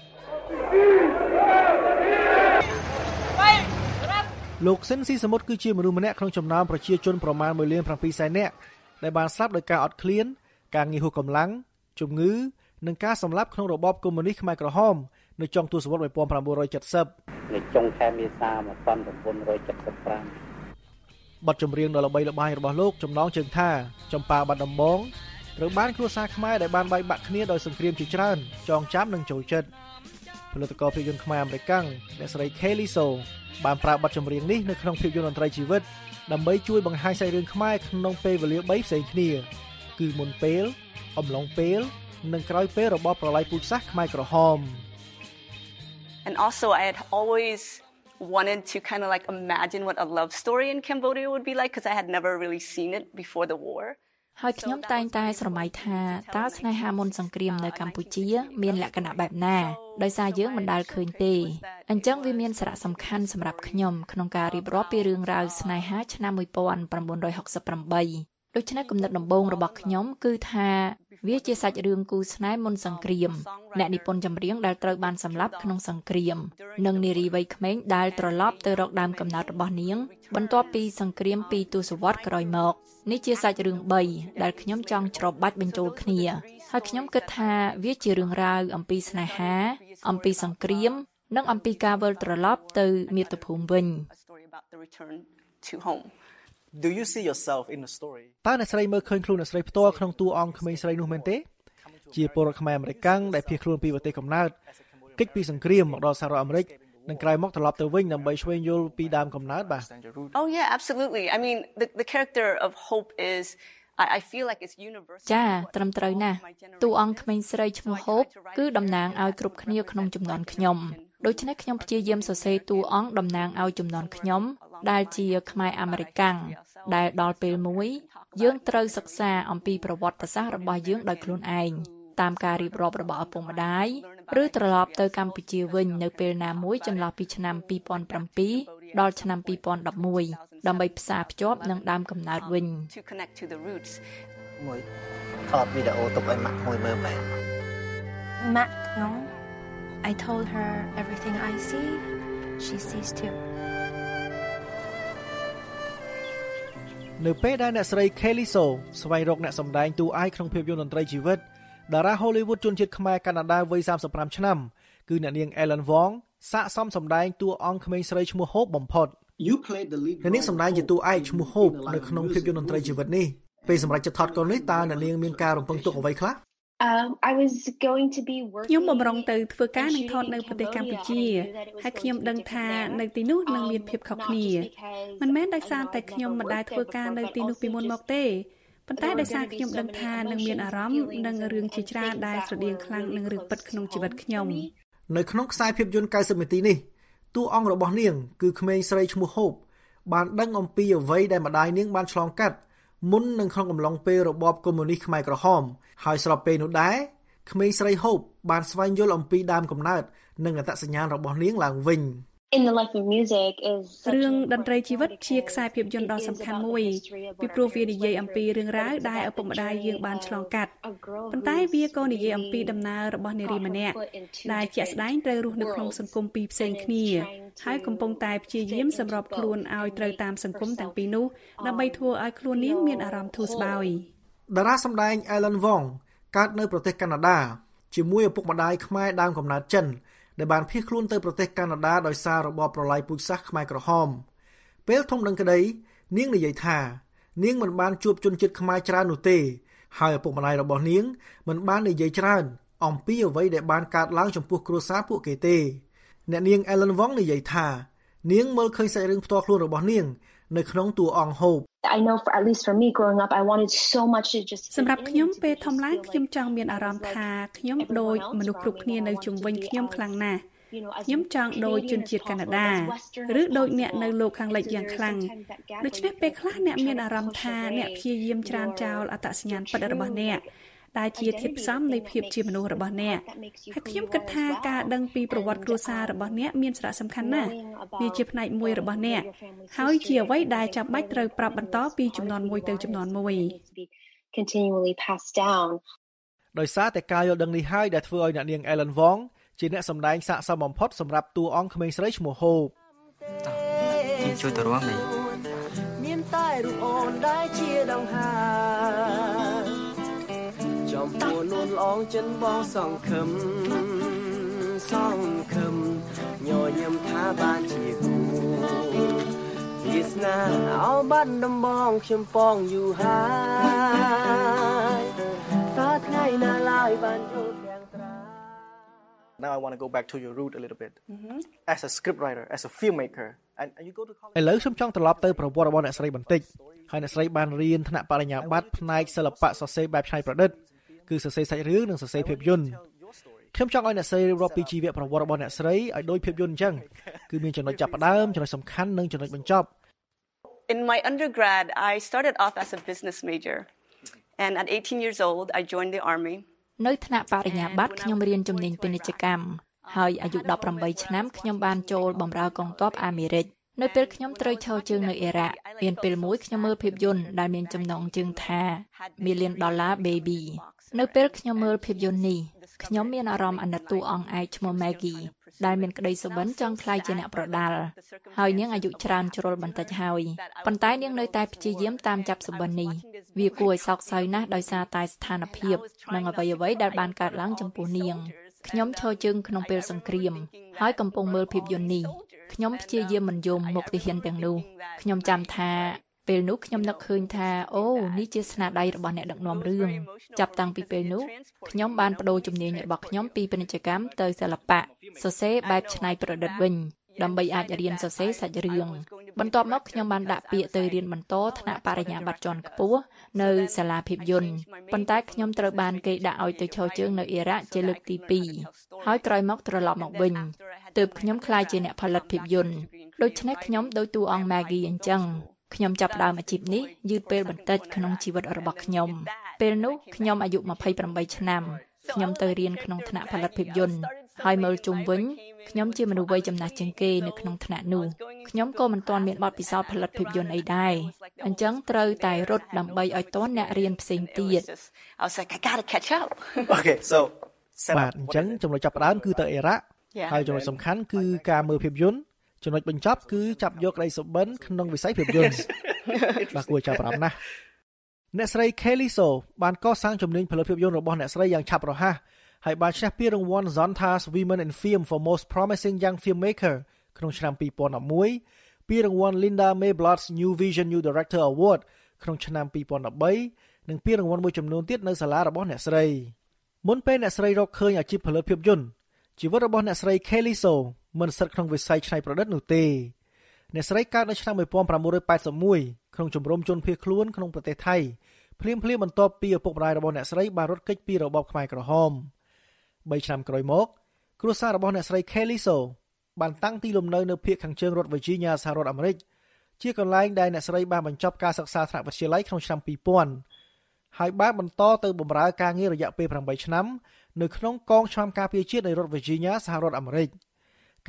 លោកស៊ិនស៊ីសមុទ្រគឺជាមនុស្សម្នាក់ក្នុងចំណោមប្រជាជនប្រមាណ one point sevenលាននាក់ដែលបានស្លាប់ដោយការអត់ឃ្លានការងាយហួសកម្លាំងជំងឺនិងការសម្លាប់ក្នុងរបបកុម្មុយនីសខ្មែរក្រហមនៅចុងទសវត្សរ៍nineteen seventy នៅចុងខែមេសាnineteen seventy-five បទចម្រៀងដ៏ល្បីល្បាញរបស់លោកចំណងជើងថាចំប៉ាបាត់ដំបងត្រូវបានគ្រួសារខ្មែរដែលបានបែកបាក់គ្នាដោយសង្គ្រាមជាច្រើនចងចាំនិងចូលចិត្តផលិតករភាពយន្តខ្មែរអាមេរិកអ្នកស្រី Kelly So បានប្រើបទចម្រៀងនេះនៅក្នុងភាពយន្តតន្ត្រីជីវិតដើម្បីជួយបង្ហាញសាច់រឿងខ្មែរក្នុងពេលវេលាបីផ្សេងគ្នាគឺមុនពេលអំឡុងពេលនិងក្រោយពេលរបបប្រល័យពូជសាសន៍ខ្មែរក្រហម And also I had always wanted to kind of like imagine what a love story in Cambodia would be like because I had never really seen it before the war ហើយខ្ញុំតែងតែស្រមៃថាតើស្នេហាមុនសង្គ្រាមនៅកម្ពុជាមានលក្ខណៈបែបណាដោយសារយើងមិនដែលឃើញទេអញ្ចឹងវាមានសារៈសំខាន់សម្រាប់ខ្ញុំក្នុងការរៀបរាប់ពីរឿងរ៉ាវស្នេហាឆ្នាំnineteen sixty-eightដូច្នេះគំនិតដំបូងរបស់ខ្ញុំគឺថាវាជាសាច់រឿងគូស្នេហ៍មុនសង្គ្រាមអ្នកនិពន្ធចម្រៀងដែលត្រូវបានសម្លាប់ក្នុងសង្គ្រាមនិងនារីវ័យក្មេងដែលត្រឡប់ទៅរកដើមកំណើតរបស់នាងបន្ទាប់ពីសង្គ្រាមពីរទសវត្សរ៍ក្រោយមកនេះជាសាច់រឿងបីដែលខ្ញុំចង់ច្របបាច់បញ្ចូលគ្នាហើយខ្ញុំគិតថាវាជារឿងរ៉ាវអំពីស្នេហាអំពីសង្គ្រាមនិងអំពីការវិលត្រឡប់ទៅមាតុភូមិវិញ Do you see yourself in the story តើអ្នកស្រីមើលឃើញខ្លួនអ្នកស្រីផ្ទាល់ក្នុងតួអង្គក្មេងស្រីនោះមែនទេជាពលរដ្ឋខ្មែរអាមេរិកដែលភៀសខ្លួនពីប្រទេសកំណើតគេចពីសង្គ្រាមមកដល់សហរដ្ឋអាមេរិកនិងក្រោយមកត្រឡប់ទៅវិញដើម្បីឆ្វេងយល់ពីដើមកំណើតបាទ Oh yeah absolutely I mean the the character of Hope is I I feel like it's universal ចាត្រឹមត្រូវណាស់តួអង្គក្មេងស្រីឈ្មោះ Hope គឺតំណាងឲ្យគ្រប់គ្នាក្នុងចំនួនខ្ញុំដូច្នេះខ្ញុំព្យាយាមសរសេរតួអង្គតំណាងឲ្យចំនួនខ្ញុំដែលជាខ្មែរអាមេរិកាំងដែលដល់ពេលមួយយើងត្រូវសិក្សាអំពីប្រវត្តិសាស្ត្ររបស់យើងដោយខ្លួនឯងតាមការរៀបរាប់របស់ឪពុកម្ដាយឬត្រឡប់ទៅកម្ពុជាវិញនៅពេលណាមួយចន្លោះពីឆ្នាំtwo thousand sevenដល់ឆ្នាំtwo thousand elevenដើម្បីផ្សារភ្ជាប់នឹងដើមកំណើតវិញមួយថតវីដេអូទុកឲ្យម៉ាក់មួយមើលមែន Mac no I told her everything I see she sees too នៅពេលដែលអ្នកស្រី Kelly So ស្វែងរកអ្នកសម្ដែងតួឯកក្នុងភាពយន្តតន្ត្រីជីវិតតារា Hollywood ជនជាតិខ្មែរកាណាដាវ័យthirty-fiveឆ្នាំគឺអ្នកនាង Ellen Wong សាកសមសម្ដែងតួអង្គក្មេងស្រីឈ្មោះ Hope បំផុតអ្នកនាងសម្ដែងជាតួឯកឈ្មោះ Hope នៅក្នុងភាពយន្តតន្ត្រីជីវិតនេះពេលសម្រាប់ចិត្តថតកុននេះតើអ្នកនាងមានការរំពឹងទុកអ្វីខ្លះ Um I was going to be working ខ្ញុំបំរុងទៅធ្វើការនឹងថតនៅប្រទេសកម្ពុជាហើយខ្ញុំដឹងថានៅទីនោះនឹងមានភាពខុសគ្នាមិនមែនដោយសារតែខ្ញុំមិនដែលធ្វើការនៅទីនោះពីមុនមកទេប៉ុន្តែដោយសារខ្ញុំដឹងថានឹងមានអារម្មណ៍និងរឿងជាច្រើនដែលស្រដៀងខ្លាំងនឹងរឿងពិតក្នុងជីវិតខ្ញុំនៅក្នុងខ្សែភាពយន្តninetyនាទីនេះតួអង្គរបស់នាងគឺក្មេងស្រីឈ្មោះ Hope បានដឹងអំពីអ្វីដែលម្ដាយនាងបានឆ្លងកាត់មុននឹងក្នុងកំឡុងពេលរបបកុម្មុយនីសខ្មែរក្រហមហើយស្របពេលនោះដែរក្មេងស្រី Hope បានស្វែងយល់អំពីដើមកំណើតនិងអត្តសញ្ញាណរបស់នាងឡើងវិញ in the life of music is រឿងតន្ត្រីជីវិតជាខ្សែភាពយន្តដ៏សំខាន់មួយពីព្រោះវានិយាយអំពីរឿងរ៉ាវដែលឪពុកម្ដាយយើងបានឆ្លងកាត់ប៉ុន្តែវាក៏និយាយអំពីដំណើររបស់នារីម្នាក់ដែលជាក់ស្ដែងត្រូវរស់នៅក្នុងសង្គមពីរផ្សេងគ្នាហើយកំពុងតែព្យាយាមសម្របខ្លួនឲ្យត្រូវតាមសង្គមទាំងពីរនោះដើម្បីធ្វើឲ្យខ្លួននាងមានអារម្មណ៍ធូរស្បើយតារាសម្ដែង Ellen Wong កើតនៅប្រទេសកាណាដាជាមួយឪពុកម្ដាយខ្មែរដើមកំណើតចិនដែលបានភៀសខ្លួនទៅប្រទេសកាណាដាដោយសាររបបប្រល័យពូជសាសន៍ខ្មែរក្រហមពេលធំដឹងក្តីនាងនិយាយថានាងមិនបានជួបជនជាតិខ្មែរច្រើននោះទេហើយឪពុកម្ដាយរបស់នាងមិនបាននិយាយច្រើនអំពីអ្វីដែលបានកើតឡើងចំពោះគ្រួសារពួកគេទេអ្នកនាង Ellen Wong និយាយថានាងមើលឃើញសាច់រឿងផ្ទាល់ខ្លួនរបស់នាងនៅក្នុងតួអង្គ Hope I know for at least for me growing up I wanted so much to just សម្រាប់ខ្ញុំពេលធំឡើងខ្ញុំចង់មានអារម្មណ៍ថាខ្ញុំដូចមនុស្សគ្រប់គ្នានៅជុំវិញខ្ញុំខ្លាំងណាស់ខ្ញុំចង់ដូចជនជាតិកាណាដាឬដូចអ្នកនៅលោកខាងលិចយ៉ាងខ្លាំងដូច្នេះពេលខ្លះអ្នកមានអារម្មណ៍ថាអ្នកព្យាយាមច្រានចោលអត្តសញ្ញាណពិតរបស់អ្នកដែលជាធាតុផ្សំនៃភាពជាមនុស្សរបស់អ្នកហើយខ្ញុំគិតថាការដឹងពីប្រវត្តិគ្រួសាររបស់អ្នកមានសារៈសំខាន់ណាស់វាជាផ្នែកមួយរបស់អ្នកហើយជាអ្វីដែលចាំបាច់ត្រូវប្រាប់បន្តពីជំនាន់មួយទៅជំនាន់មួយ continually passed down ដោយសារតែការយល់ដឹងនេះហើយដែលធ្វើឲ្យអ្នកនាង Ellen Wong ជាអ្នកសម្ដែងស័ក្តិសមបំផុតសម្រាប់តួអង្គក្មេងស្រីឈ្មោះ Hope ជួយទៅរួមនេះមានតែរូបអូនដែលជាដងហាចំពោះលួនល្អងចិនបងសង្ឃឹមសង្ឃឹមញញឹមថាបានជាគូវាសនាអោបាត់ដំបងខ្ញុំប៉ងយូរហើយតើថ្ងៃណាឡើយបានជួបទាំងត្រា Now I want to go back to your root a little bit mm-hmm. as a scriptwriter as a filmmaker and you go to college ឥឡូវខ្ញុំចង់ត្រឡប់ទៅប្រវត្តិរបស់អ្នកស្រីបន្តិចហើយអ្នកស្រីបានរៀនថ្នាក់បរិញ្ញាបត្រផ្នែកសិល្បៈសរសេរបែបច្នៃប្រឌិតគឺសរសេរសាច់រឿងនិងសរសេរភាពយន្តខ្ញុំចង់ឲ្យអ្នកស្រីរៀបរាប់ពីជីវប្រវត្តិរបស់អ្នកស្រីឲ្យដូចភាពយន្តអញ្ចឹងគឺមានចំណុចចាប់ផ្ដើមចំណុចសំខាន់និងចំណុចបញ្ចប់ In my undergrad I started off as a business major and at eighteen years old I joined the army នៅថ្នាក់បរិញ្ញាបត្រខ្ញុំរៀនជំនាញពាណិជ្ជកម្មហើយអាយុដប់ប្រាំបីឆ្នាំខ្ញុំបានចូលបម្រើកងទ័ពអាមេរិកនៅពេលខ្ញុំត្រូវឈរជើងនៅអ៊ីរ៉ាក់មានពេលមួយខ្ញុំមើលភាពយន្តដែលមានចំណងជើងថា Million Dollar Baby នៅពេលខ្ញុំមើលភាពយន្តនេះខ្ញុំមានអារម្មណ៍អាណិតតួអង្គឯកឈ្មោះ Maggie ដែលមានក្តីសុបិនចង់ក្លាយជាអ្នកប្រដាល់ហើយនាងអាយុច្រើនជ្រុលបន្តិចហើយប៉ុន្តែនាងនៅតែព្យាយាមតាមចាប់សុបិននេះវាគួរឲ្យសោកសៅណាស់ដោយសារតែស្ថានភាពនិងអ្វីៗដែលបានកើតឡើងចំពោះនាងខ្ញុំឈរជើងក្នុងពេលសង្គ្រាមហើយកំពុងមើលភាពយន្តនេះខ្ញុំព្យាយាមមិនយំមុខទាហានទាំងនោះខ្ញុំចាំថាពេលនោះខ្ញុំនឹកឃើញថាអូនេះជាស្នាដៃរបស់អ្នកដឹកនាំរឿងចាប់តាំងពីពេលនោះខ្ញុំបានបដូរជំនាញរបស់ខ្ញុំពីពាណិជ្ជកម្មទៅសិល្បៈសរសេរបែបច្នៃប្រឌិតវិញដើម្បីអាចរៀនសរសេរសាច់រឿងបន្ទាប់មកខ្ញុំបានដាក់ពាក្យទៅរៀនបន្តថ្នាក់បរិញ្ញាបត្រជាន់ខ្ពស់នៅសាលាភាពយន្តប៉ុន្តែខ្ញុំត្រូវបានគេដាក់ឲ្យទៅឈរជើងនៅអ៊ីរ៉ាក់ជាលើកទីពីរហើយក្រោយមកត្រឡប់មកវិញទើបខ្ញុំក្លាយជាអ្នកផលិតភាពយន្តដូច្នេះខ្ញុំដូចតួអង្គ Maggie អញ្ចឹងខ្ញុំចាប់ផ្ដើមអាជីពនេះយឺតពេលបន្តិចក្នុងជីវិតរបស់ខ្ញុំពេលនោះខ្ញុំអាយុម្ភៃប្រាំបីឆ្នាំខ្ញុំទៅរៀនក្នុងថ្នាក់ផលិតភាពយន្តហើយមើលជុំវិញខ្ញុំជាមនុស្សវ័យចំណាស់ជាងគេនៅក្នុងថ្នាក់នោះខ្ញុំក៏មិនទាន់មានបទពិសោធន៍ផលិតភាពយន្តអីដែរអញ្ចឹងត្រូវតែរត់ដើម្បីឲ្យទាន់អ្នករៀនផ្សេងទៀត I was like I got to catch up Okay so បាទអញ្ចឹងចំណុចចាប់ផ្ដើមគឺទៅអ៊ីរ៉ាក់ហើយចំណុចសំខាន់គឺការមើលភាពយន្តចំណុចបញ្ចប់គឺចាប់យកក្តីសុបិនក្នុងវិស័យភាពយន្តបាទគួរចាប់អារម្មណ៍ណាស់អ្នកស្រី Kelly So បានកសាងជំនាញផលិតភាពយន្តរបស់អ្នកស្រីយ៉ាងឆាប់រហ័សហើយបានឈ្នះពានរង្វាន់ Zonta's Women in Film for Most Promising Young Filmmaker ក្នុងឆ្នាំពីរពាន់ដប់មួយពានរង្វាន់ Linda May Blood's New Vision New Director Award ក្នុងឆ្នាំពីរពាន់ដប់បីនិងពានរង្វាន់មួយចំនួនទៀតនៅសាលារបស់អ្នកស្រីមុនពេលអ្នកស្រីរកឃើញអាជីពផលិតភាពយន្តជីវិតរបស់អ្នកស្រី Kelly So មិនស្ថិតក្នុងវិស័យច្នៃប្រឌិតនោះទេអ្នកស្រីកើតនៅឆ្នាំmột nghìn tám trăm tám mươi mốtក្នុងជំរំជនភៀសខ្លួនក្នុងប្រទេសថៃភ្លាមៗបន្ទាប់ពីឪពុកម្ដាយរបស់អ្នកស្រីបានរត់គេចពីរបបខ្មែរក្រហមបីឆ្នាំក្រោយមកគ្រួសាររបស់អ្នកស្រី Kelly So បានតាំងទីលំនៅនៅភាគខាងជើងរដ្ឋ Virginia សហរដ្ឋអាមេរិកជាកន្លែងដែលអ្នកស្រីបានបញ្ចប់ការសិក្សាថ្នាក់វិទ្យាល័យក្នុងឆ្នាំពីរពាន់ហើយបានបន្តទៅបម្រើការងាររយៈពេលប្រាំបីឆ្នាំនៅក្នុងកងឆ្មាំការពារជាតិនៃរដ្ឋ Virginia សហរដ្ឋអាមេរិក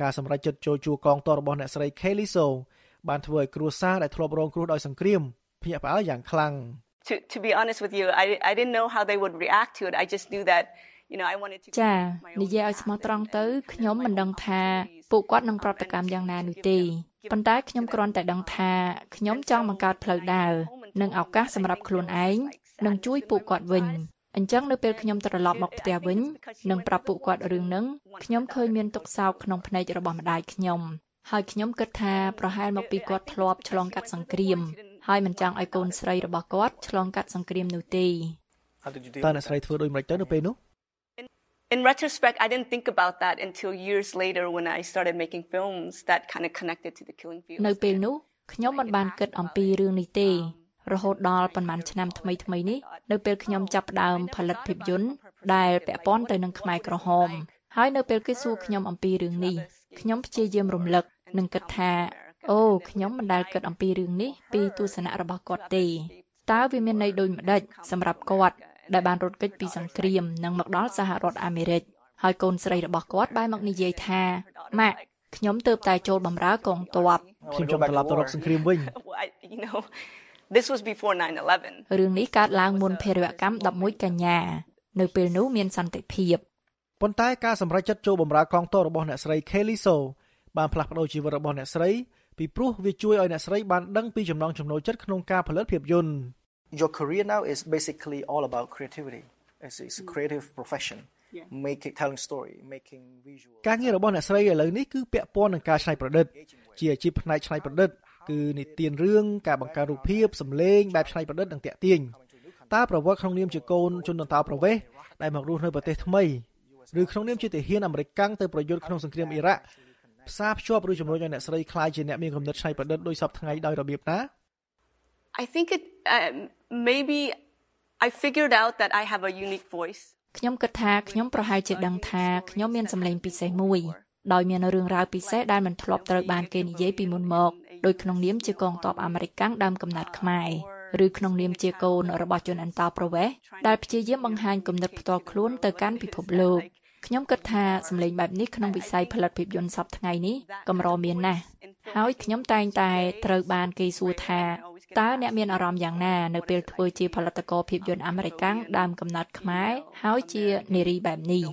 ការសម្រេចចិត្តចូលជួរកងទ័ពរបស់អ្នកស្រី Kelly So បានធ្វើឲ្យគ្រួសារដែលធ្លាប់រងគ្រោះដោយសង្គ្រាមភ្ញាក់ផ្អើលយ៉ាងខ្លាំង To to be honest with you I I didn't know how they would react to it I just knew that you know I wanted to ចានិយាយឲ្យស្មោះត្រង់ទៅខ្ញុំមិនដឹងថាពួកគាត់នឹងប្រតិកម្មយ៉ាងណានោះទេប៉ុន្តែខ្ញុំគ្រាន់តែដឹងថាខ្ញុំចង់បង្កើតផ្លូវដើរនិងឱកាសសម្រាប់ខ្លួនឯងនិងជួយពួកគាត់វិញអញ្ចឹងនៅពេលខ្ញុំត្រឡប់មកផ្ទះវិញនិងប្រាប់ពួកគាត់រឿងហ្នឹងខ្ញុំឃើញមានទុក្ខសោកក្នុងភ្នែករបស់ម្ដាយខ្ញុំហើយខ្ញុំគិតថាប្រហែលមកពីគាត់ធ្លាប់ឆ្លងកាត់សង្គ្រាមហើយមិនចង់ឲ្យកូនស្រីរបស់គាត់ឆ្លងកាត់សង្គ្រាមនោះទេតើអ្នកស្រីធ្វើដូចម្តេចទៅនៅពេលនោះ In retrospect I didn't think about that until years later when I started making films that kind of connected to the killing fields នៅពេលនោះខ្ញុំមិនបានគិតអំពីរឿងនេះទេរហូតដល់ប៉ុន្មានឆ្នាំថ្មីថ្មីនេះនៅពេលខ្ញុំចាប់ផ្ដើមផលិតភាពយន្តដែលពាក់ព័ន្ធទៅនឹងខ្មែរក្រហមហើយនៅពេលគេសួរខ្ញុំអំពីរឿងនេះខ្ញុំព្យាយាមរំលឹកនិងគិតថាអូខ្ញុំមិនដែលគិតអំពីរឿងនេះពីទស្សនៈរបស់គាត់ទេតើវាមានន័យដូចម្ដេចសម្រាប់គាត់ដែលបានរត់គេចពីសង្គ្រាមនិងមកដល់សហរដ្ឋអាមេរិកហើយកូនស្រីរបស់គាត់បានមកនិយាយថាម៉ាក់ខ្ញុំទើបតែចូលបម្រើកងទ័ពខ្ញុំចង់ត្រឡប់ទៅរកសង្គ្រាមវិញ you know this was before nine eleven រឿងនេះកើតឡើងមុនភេរវកម្មដប់មួយកញ្ញានៅពេលនោះមានសន្តិភាពប៉ុន្តែការសម្រេចចិត្តចូលបម្រើកងទ័ពរបស់អ្នកស្រី Kelly So បានផ្លាស់ប្ដូរជីវិតរបស់អ្នកស្រីពីព្រោះវាជួយឲ្យអ្នកស្រីបានដឹងពីចំណង់ចំណូលចិត្តក្នុងការផលិតភាពយន្ត Your career now is basically all about creativity. It's, it's a creative profession. Yeah. Making telling story, making visual. ការងាររបស់អ្នកស្រីឥឡូវនេះគឺពាក់ព័ន្ធនឹងការច្នៃប្រឌិតជាអាជីពផ្នែកច្នៃប្រឌិតគឺនិទានរឿងការបង្កើតរូបភាពសម្លេងបែបច្នៃប្រឌិតនិងតាក់ទាញតើប្រវត្តិក្នុងនាមជាកូនជនអន្តោប្រវេសន៍ដែលមករស់នៅប្រទេសថ្មីឬក្នុងនាមជាទាហានអាមេរិកកាំងទៅប្រយុទ្ធក្នុងសង្គ្រាមអ៊ីរ៉ាក់ផ្សារភ្ជាប់ឬជំរុញឲ្យអ្នកស្រីក្លាយជាអ្នកមានគំនិតច្នៃប្រឌិតដោយសពថ្ងៃដោយរបៀបណា I think it uh, maybe I figured out that I have a unique voice ខ្ញុំគិតថាខ្ញុំប្រហែលជាដឹងថាខ្ញុំមានសម្លេងពិសេសមួយដោយមានរឿងរ៉ាវពិសេសដែលមិនធ្លាប់ត្រូវបានគេនិយាយពីមុនមកដោយក្នុងនាមជាកងទ័ពអាមេរិកកាំងដើមកំណើតខ្មែរឬក្នុងនាមជាកូនរបស់ជនអន្តោប្រវេសន៍ដែលព្យាយាមបង្ហាញគំនិតផ្ទាល់ខ្លួនទៅកាន់ពិភពលោកខ្ញុំគិតថាសម្លេងបែបនេះក្នុងវិស័យផលិតភាពយន្តសប្តាហ៍ថ្ងៃនេះកម្រមានណាស់ហើយខ្ញុំតែងតែត្រូវបានគេសួរថាតើអ្នកមានអារម្មណ៍យ៉ាងណានៅពេលធ្វើជាផលិតករភាពយន្តអាមេរិកកាំងដើមកំណើតខ្មែរហើយជានារីបែបនេះ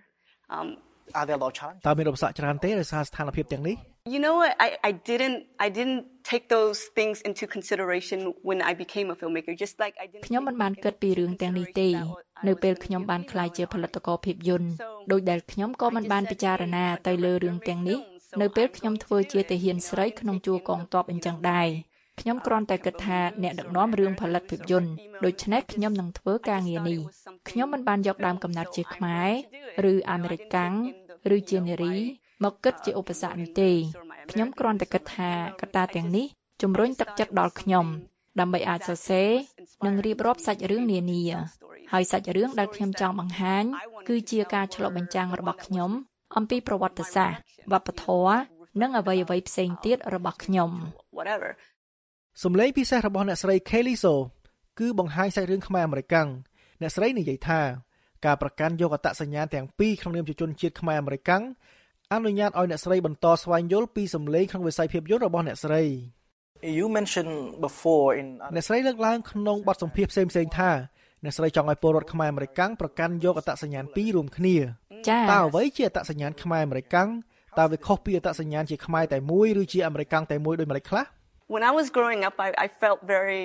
Are there a lot of challenges? តើមានឧបសគ្គច្រើនទេដោយសារស្ថានភាពទាំងនេះ You know what I I didn't I didn't take those things into consideration when I became a filmmaker just like I didn't ខ្ញុំមិនបានគិតពីរឿងទាំងនេះទេនៅពេលខ្ញុំបានក្លាយជាផលិតករភាពយន្តដោយដែលខ្ញុំក៏មិនបានពិចារណាទៅលើរឿងទាំងនេះនៅពេលខ្ញុំធ្វើជាទាហានស្រីក្នុងជួរកងទ័ពអញ្ចឹងដែរខ្ញុំគ្រាន់តែគិតថាអ្នកដឹកនាំរឿងផលិតភាពយន្តដូច្នេះខ្ញុំនឹងធ្វើការងារនេះខ្ញុំមិនបានយកដើមកំណើតជាខ្មែរឬអាមេរិកកាំងឬជានារីមកគិតជាឧបសគ្គនេះទេខ្ញុំគ្រាន់តែគិតថាកត្តាទាំងនេះជំរុញទឹកចិត្តដល់ខ្ញុំដើម្បីអាចសរសេរនិងរៀបរាប់សាច់រឿងនានាហើយសាច់រឿងដែលខ្ញុំចង់បង្ហាញគឺជាការឆ្លុះបញ្ចាំងរបស់ខ្ញុំអំពីប្រវត្តិសាស្ត្រវប្បធម៌និងអ្វីៗផ្សេងទៀតរបស់ខ្ញុំសំឡេងពិសេសរបស់អ្នកស្រី Kelly So គឺបង្ហាញសាច់រឿងខ្មែរអាមេរិកកាំងអ្នកស្រីនិយាយថាការប្រកាន់យកអត្តសញ្ញាណទាំងពីរក្នុងនាមជាជនជាតិខ្មែរអាមេរិកកាំងអនុញ្ញាតឲ្យអ្នកស្រីបន្តស្វែងយល់ពីសំឡេងក្នុងវិស័យភាពយន្តរបស់អ្នកស្រី You mentioned before in អ្នកស្រីលើកឡើងក្នុងបទសម្ភាសន៍ផ្សេងៗថាអ្នកស្រីចង់ឲ្យពលរដ្ឋខ្មែរអាមេរិកកាំងប្រកាន់យកអត្តសញ្ញាណពីររួមគ្នាចា៎តើអ្វីជាអត្តសញ្ញាណខ្មែរអាមេរិកកាំងតើវាខុសពីអត្តសញ្ញាណជាខ្មែរតែមួយឬជាអាមេរិកកាំងតែមួយដូចម្តេចខ្លះ When I was growing up I I felt very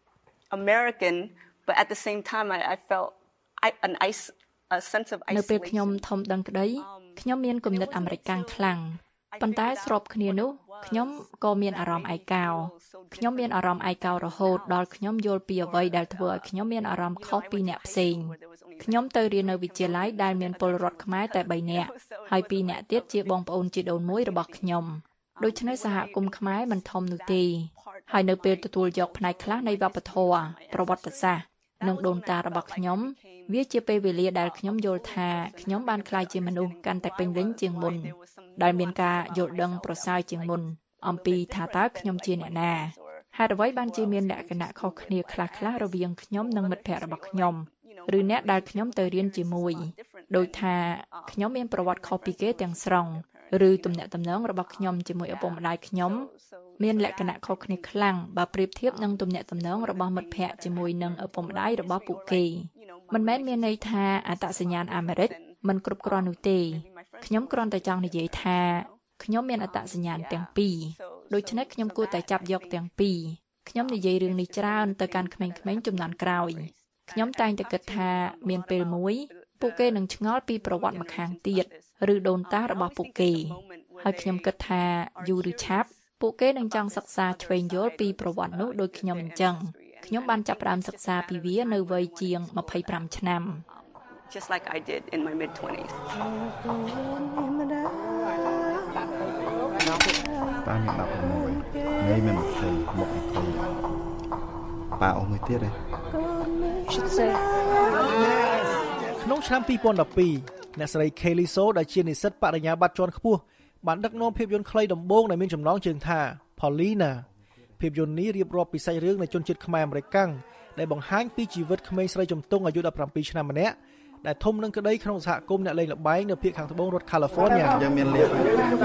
American but at the same time I I felt I an ice a sense of isolation នៅពេលខ្ញុំធំដឹងក្តីខ្ញុំមានគំនិតអាមេរិកកាំងខ្លាំងប៉ុន្តែស្របគ្នានោះខ្ញុំក៏មានអារម្មណ៍ឯកោខ្ញុំមានអារម្មណ៍ឯកោរហូតដល់ខ្ញុំយល់ពីអ្វីដែលធ្វើឲ្យខ្ញុំមានអារម្មណ៍ខុសពីអ្នកផ្សេងខ្ញុំទៅរៀននៅវិទ្យាល័យដែលមានពលរដ្ឋខ្មែរតែបីនាក់ហើយពីរនាក់ទៀតជាបងប្អូនជីដូនមួយរបស់ខ្ញុំដូច្នេះសហគមន៍ខ្មែរមិនធំនោះទេហើយនៅពេលទទួលយកផ្នែកខ្លះនៃវប្បធម៌ប្រវត្តិសាស្ត្រនិងដូនតារបស់ខ្ញុំវាជាពេលវេលាដែលខ្ញុំយល់ថាខ្ញុំបានក្លាយជាមនុស្សកាន់តែពេញលេញជាងមុនដែលមានការយល់ដឹងប្រសើរជាងមុនអំពីថាតើខ្ញុំជាអ្នកណាហេតុអ្វីបានជាមានលក្ខណៈខុសគ្នាខ្លះៗរវាងខ្ញុំនិងមិត្តភ័ក្តិរបស់ខ្ញុំឬអ្នកដែលខ្ញុំទៅរៀនជាមួយដោយថាខ្ញុំមានប្រវត្តិខុសពីគេទាំងស្រុងឬទំនាក់ទំនងរបស់ខ្ញុំជាមួយឪពុកម្ដាយខ្ញុំមានលក្ខណៈខុសគ្នាខ្លាំងបើប្រៀបធៀបនឹងទំនាក់ទំនងរបស់មិត្តភ័ក្តិជាមួយនឹងឪពុកម្ដាយរបស់ពួកគេមិនមែនមានន័យថាអត្តសញ្ញាណអាមេរិកមិនគ្រប់គ្រាន់នោះទេខ្ញុំគ្រាន់តែចង់និយាយថាខ្ញុំមានអត្តសញ្ញាណទាំងពីរដូច្នេះខ្ញុំគួរតែចាប់យកទាំងពីរខ្ញុំនិយាយរឿងនេះច្រើនទៅកាន់ក្មេងៗជំនាន់ក្រោយខ្ញុំតែងតែគិតថាមានពេលមួយពួកគេនឹងឆ្ងល់ពីប្រវត្តិម្ខាងទៀតឬដូនតារបស់ពួកគេហើយខ្ញុំគិតថាយូរឬឆាប់ពួកគេនឹងចង់សិក្សាឆ្វេងយល់ពីប្រវត្តិនោះដូចខ្ញុំអញ្ចឹងខ្ញុំបានចាប់ផ្ដើមសិក្សាពីវានៅវ័យជាងยี่สิบห้าឆ្នាំ just like I did in my mid twenties ប៉ាមានដប់មួយថ្ងៃមានยี่สิบមកยี่สิบប៉ាអស់មួយទៀតទេក្នុងឆ្នាំยี่สิบสิบtwoអ្នកស្រី Kelly So ដែលជានិស្សិតបរិញ្ញាបត្រជាន់ខ្ពស់បានដឹកនាំភាពយន្តខ្លីដំបូងដែលមានចំណងជើងថា Paulina ភាពយន្តនេះរៀបរាប់ពីសាច់រឿងនៃជនជាតិខ្មែរអាមេរិកដែលបង្ហាញពីជីវិតក្មេងស្រីជំទង់អាយុseventeenឆ្នាំម្នាក់ដែលធំនឹងក្តីក្នុងសហគមន៍អ្នកលេងល្បែងនៅភាគខាងត្បូងរដ្ឋ California យើងមានលៀប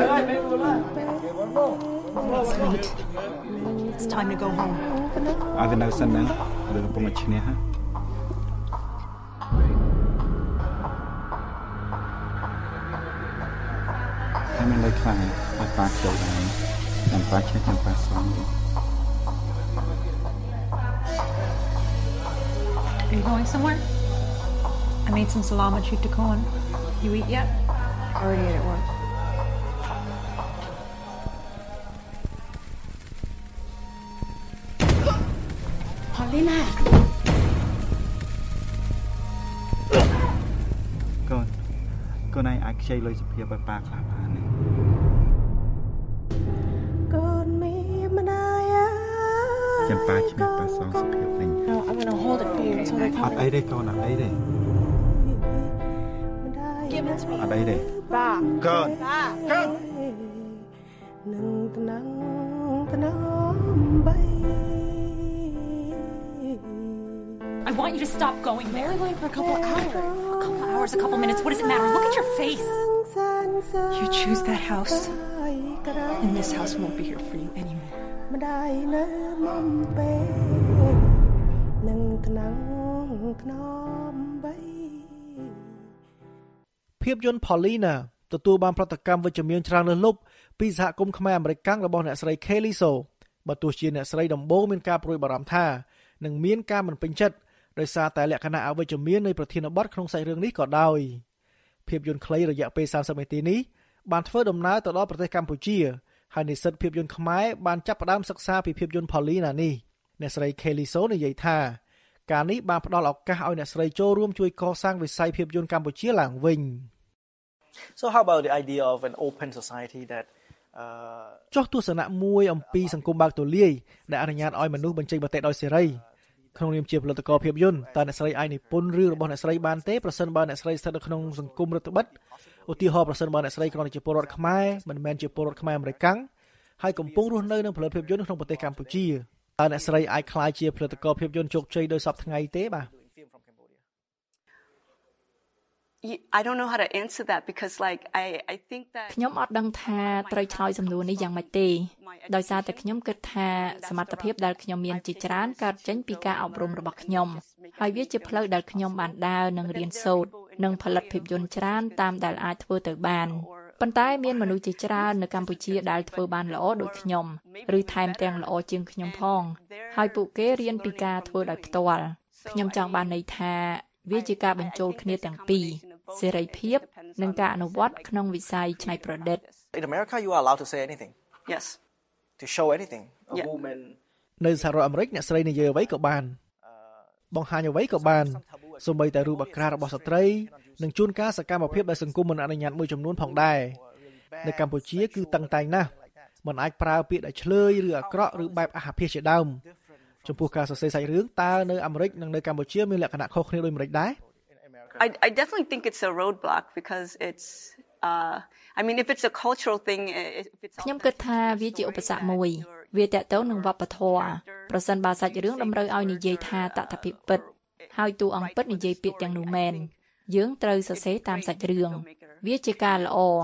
It's time to go home អត់ទៅនៅសិនហ្នឹងលើកំពុងតែឈ្នះហ៎ហើយមានលេខខ្លះអត់ប៉ាចូលដែរតាមប៉ាឈ្នះតាមប៉ាសង Are you going somewhere? I made some salami chuttikon. You eat yet? I already ate at work. Paulina! Con, con này ai chơi lời sụp hiệp với ba khá bà này. Con mi manaya. Chẳng ba chỉ biết ba song sụp hiệp này. No, I'm gonna hold it for you so they Ở đây đây con, ở đây đây. Give it to me. Ở đây đây. Ba. Con. Ba. Con. I want you to stop going there. We're going for a couple hours. A couple hours, a couple minutes. What does it matter? Look at your face. You choose that house, and this house won't be here for you anymore. ភាពយន្ត Paulina ទទួលបានប្រតិកម្មវិជ្ជមានច្រើនលើសលប់ពីសហគមន៍ខ្មែរអាមេរិករបស់អ្នកស្រី Kelly So បើទោះជាអ្នកស្រីដំបូងមានការព្រួយបារម្ភថានឹងមានការមិនពេញចិត្តដោយសារតែលក្ខណៈអវិជ្ជមាននៃប្រធានបទក្នុងសាច់រឿងនេះក៏ដោយភាពយន្តខ្លីរយៈពេលthirtyនាទីនេះបានធ្វើដំណើរទៅដល់ប្រទេសកម្ពុជាហើយនិស្សិតភាពយន្តខ្មែរបានចាប់ផ្ដើមសិក្សាពីភាពយន្ត Paulina នេះអ្នកស្រី Kelly So និយាយថាការនេះបានផ្ដល់ឱកាសឲ្យអ្នកស្រីចូលរួមជួយកសាងវិស័យភាពយន្តកម្ពុជាឡើងវិញ So how about the idea of an open society that ចុះទស្សនៈមួយអំពីសង្គមបើកទូលាយដែលអនុញ្ញាតឲ្យមនុស្សបញ្ចេញមតិដោយសេរីក្នុងនាមជាផលិតករភាពយន្តតើអ្នកស្រីអាចនិពន្ធរឿងរបស់អ្នកស្រីបានទេប្រសិនបើអ្នកស្រីស្ថិតនៅក្នុងសង្គមរដ្ឋបិទឧទាហរណ៍ប្រសិនបើអ្នកស្រីគ្រាន់តែជាពលរដ្ឋខ្មែរមិនមែនជាពលរដ្ឋខ្មែរអាមេរិកហើយកំពុងរស់នៅនឹងផលិតភាពយន្តក្នុងប្រទេសកម្ពុជាតើអ្នកស្រីអាចក្លាយជាផលិតករភាពយន្តជោគជ័យដោយសពថ្ងៃទេបាទ I don't know how to answer that because like I I think that ខ្ញុំអត់ដឹងថាត្រូវឆ្លើយសំណួរនេះយ៉ាងម៉េចទេដោយសារតែខ្ញុំគិតថាសមត្ថភាពដែលខ្ញុំមានជាច្រើនកើតចេញពីការអប់រំរបស់ខ្ញុំហើយវាជាផ្លូវដែលខ្ញុំបានដើរនិងរៀនសូត្រនិងផលិតភាពយន្តច្រើនតាមដែលអាចធ្វើទៅបានប៉ុន្តែមានមនុស្សជាច្រើននៅកម្ពុជាដែលធ្វើបានល្អដូចខ្ញុំឬថែមទាំងល្អជាងខ្ញុំផងហើយពួកគេរៀនពីការធ្វើដោយផ្ទាល់ខ្ញុំចង់បានន័យថាវាជាការបញ្ចូលគ្នាទាំងពីរសេរីភាពនិងការអនុវត្តក្នុងវិស័យច្នៃប្រឌិត In America you are allowed to say anything. Yes. To show anything. A yeah. woman នៅសហរដ្ឋអាមេរិកអ្នកស្រីនិយាយអ្វីក៏បានបង្ហាញអ្វីក៏បានសូម្បីតែរូបអាក្រាតរបស់ស្ត្រីនិងជួនកាលសកម្មភាពដែលសង្គមមិនអនុញ្ញាតមួយចំនួនផងដែរនៅកម្ពុជាគឺតឹងតែងណាស់មិនអាចប្រើពាក្យដែលឆ្លើយឬអាក្រក់ឬបែបអាហាភាសជាដើមចំពោះការសរសេរសាច់រឿងតើនៅអាមេរិកនិងនៅកម្ពុជាមានលក្ខណៈខុសគ្នាដូចម្តេចដែរ I I definitely think it's a roadblock because it's uh I mean if it's a cultural thing if it's ខ្ញុំគិតថាវាជាឧបសគ្គមួយវាតកតងនឹងវប្បធម៌ប្រសិនបើសាច់រឿងតម្រូវឲ្យនិយាយថាតថភាពពិតហើយតួអង្គពិតនិយាយពាក្យទាំងនោះមែនយើងត្រូវសរសេរតាមសាច់រឿងវាជាការល្អ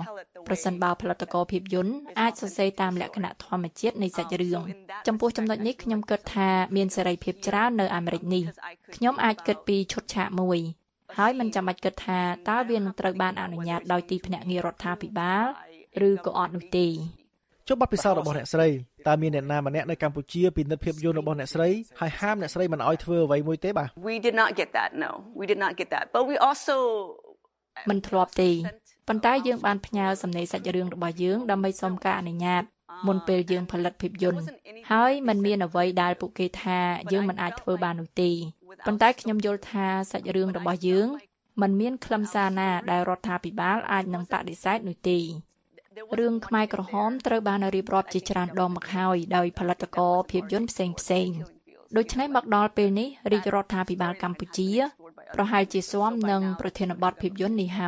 ប្រសិនបើផលិតករភាពយន្តអាចសរសេរតាមលក្ខណៈធម្មជាតិនៃសាច់រឿងចំពោះចំណុចនេះខ្ញុំគិតថាមានសេរីភាពច្រើននៅអាមេរិកនេះខ្ញុំអាចគិតពីឈុតឆាកមួយហើយមិនចាំបាច់គិតថាតើវានឹងត្រូវបានអនុញ្ញាតដោយទីភ្នាក់ងាររដ្ឋាភិបាលឬក៏អត់នោះទេចុះបទពិសោធន៍របស់អ្នកស្រីតើមានអ្នកណាម្នាក់នៅកម្ពុជាពិនិត្យភាពយន្តរបស់អ្នកស្រីហើយហាមអ្នកស្រីមិនឲ្យធ្វើអ្វីមួយទេបាទ We did not get that no we did not get that but we also មិនធ្លាប់ទេប៉ុន្តែយើងបានផ្ញើសំណេរសាច់រឿងរបស់យើងដើម្បីសុំការអនុញ្ញាតមុនពេលយើងផលិតភាពយន្តហើយมันមានអ្វីដែលពួកគេថាយើងមិនអាចធ្វើបាននោះទេប៉ុន្តែខ្ញុំយល់ថាសាច់រឿងរបស់យើងมันមានខ្លឹមសារណាដែលរដ្ឋាភិបាលអាចនឹងបដិសេធនោះទេរឿងខ្មែរក្រហមត្រូវបានរៀបរាប់ជាច្រើនដងមកហើយដោយផលិតករភាពយន្តផ្សេងផ្សេងដូច្នេះមកដល់ពេលនេះរាជរដ្ឋាភិបាលកម្ពុជាប្រហែលជាស៊ាំនឹងប្រធានបទភាពយន្តនេះហើយ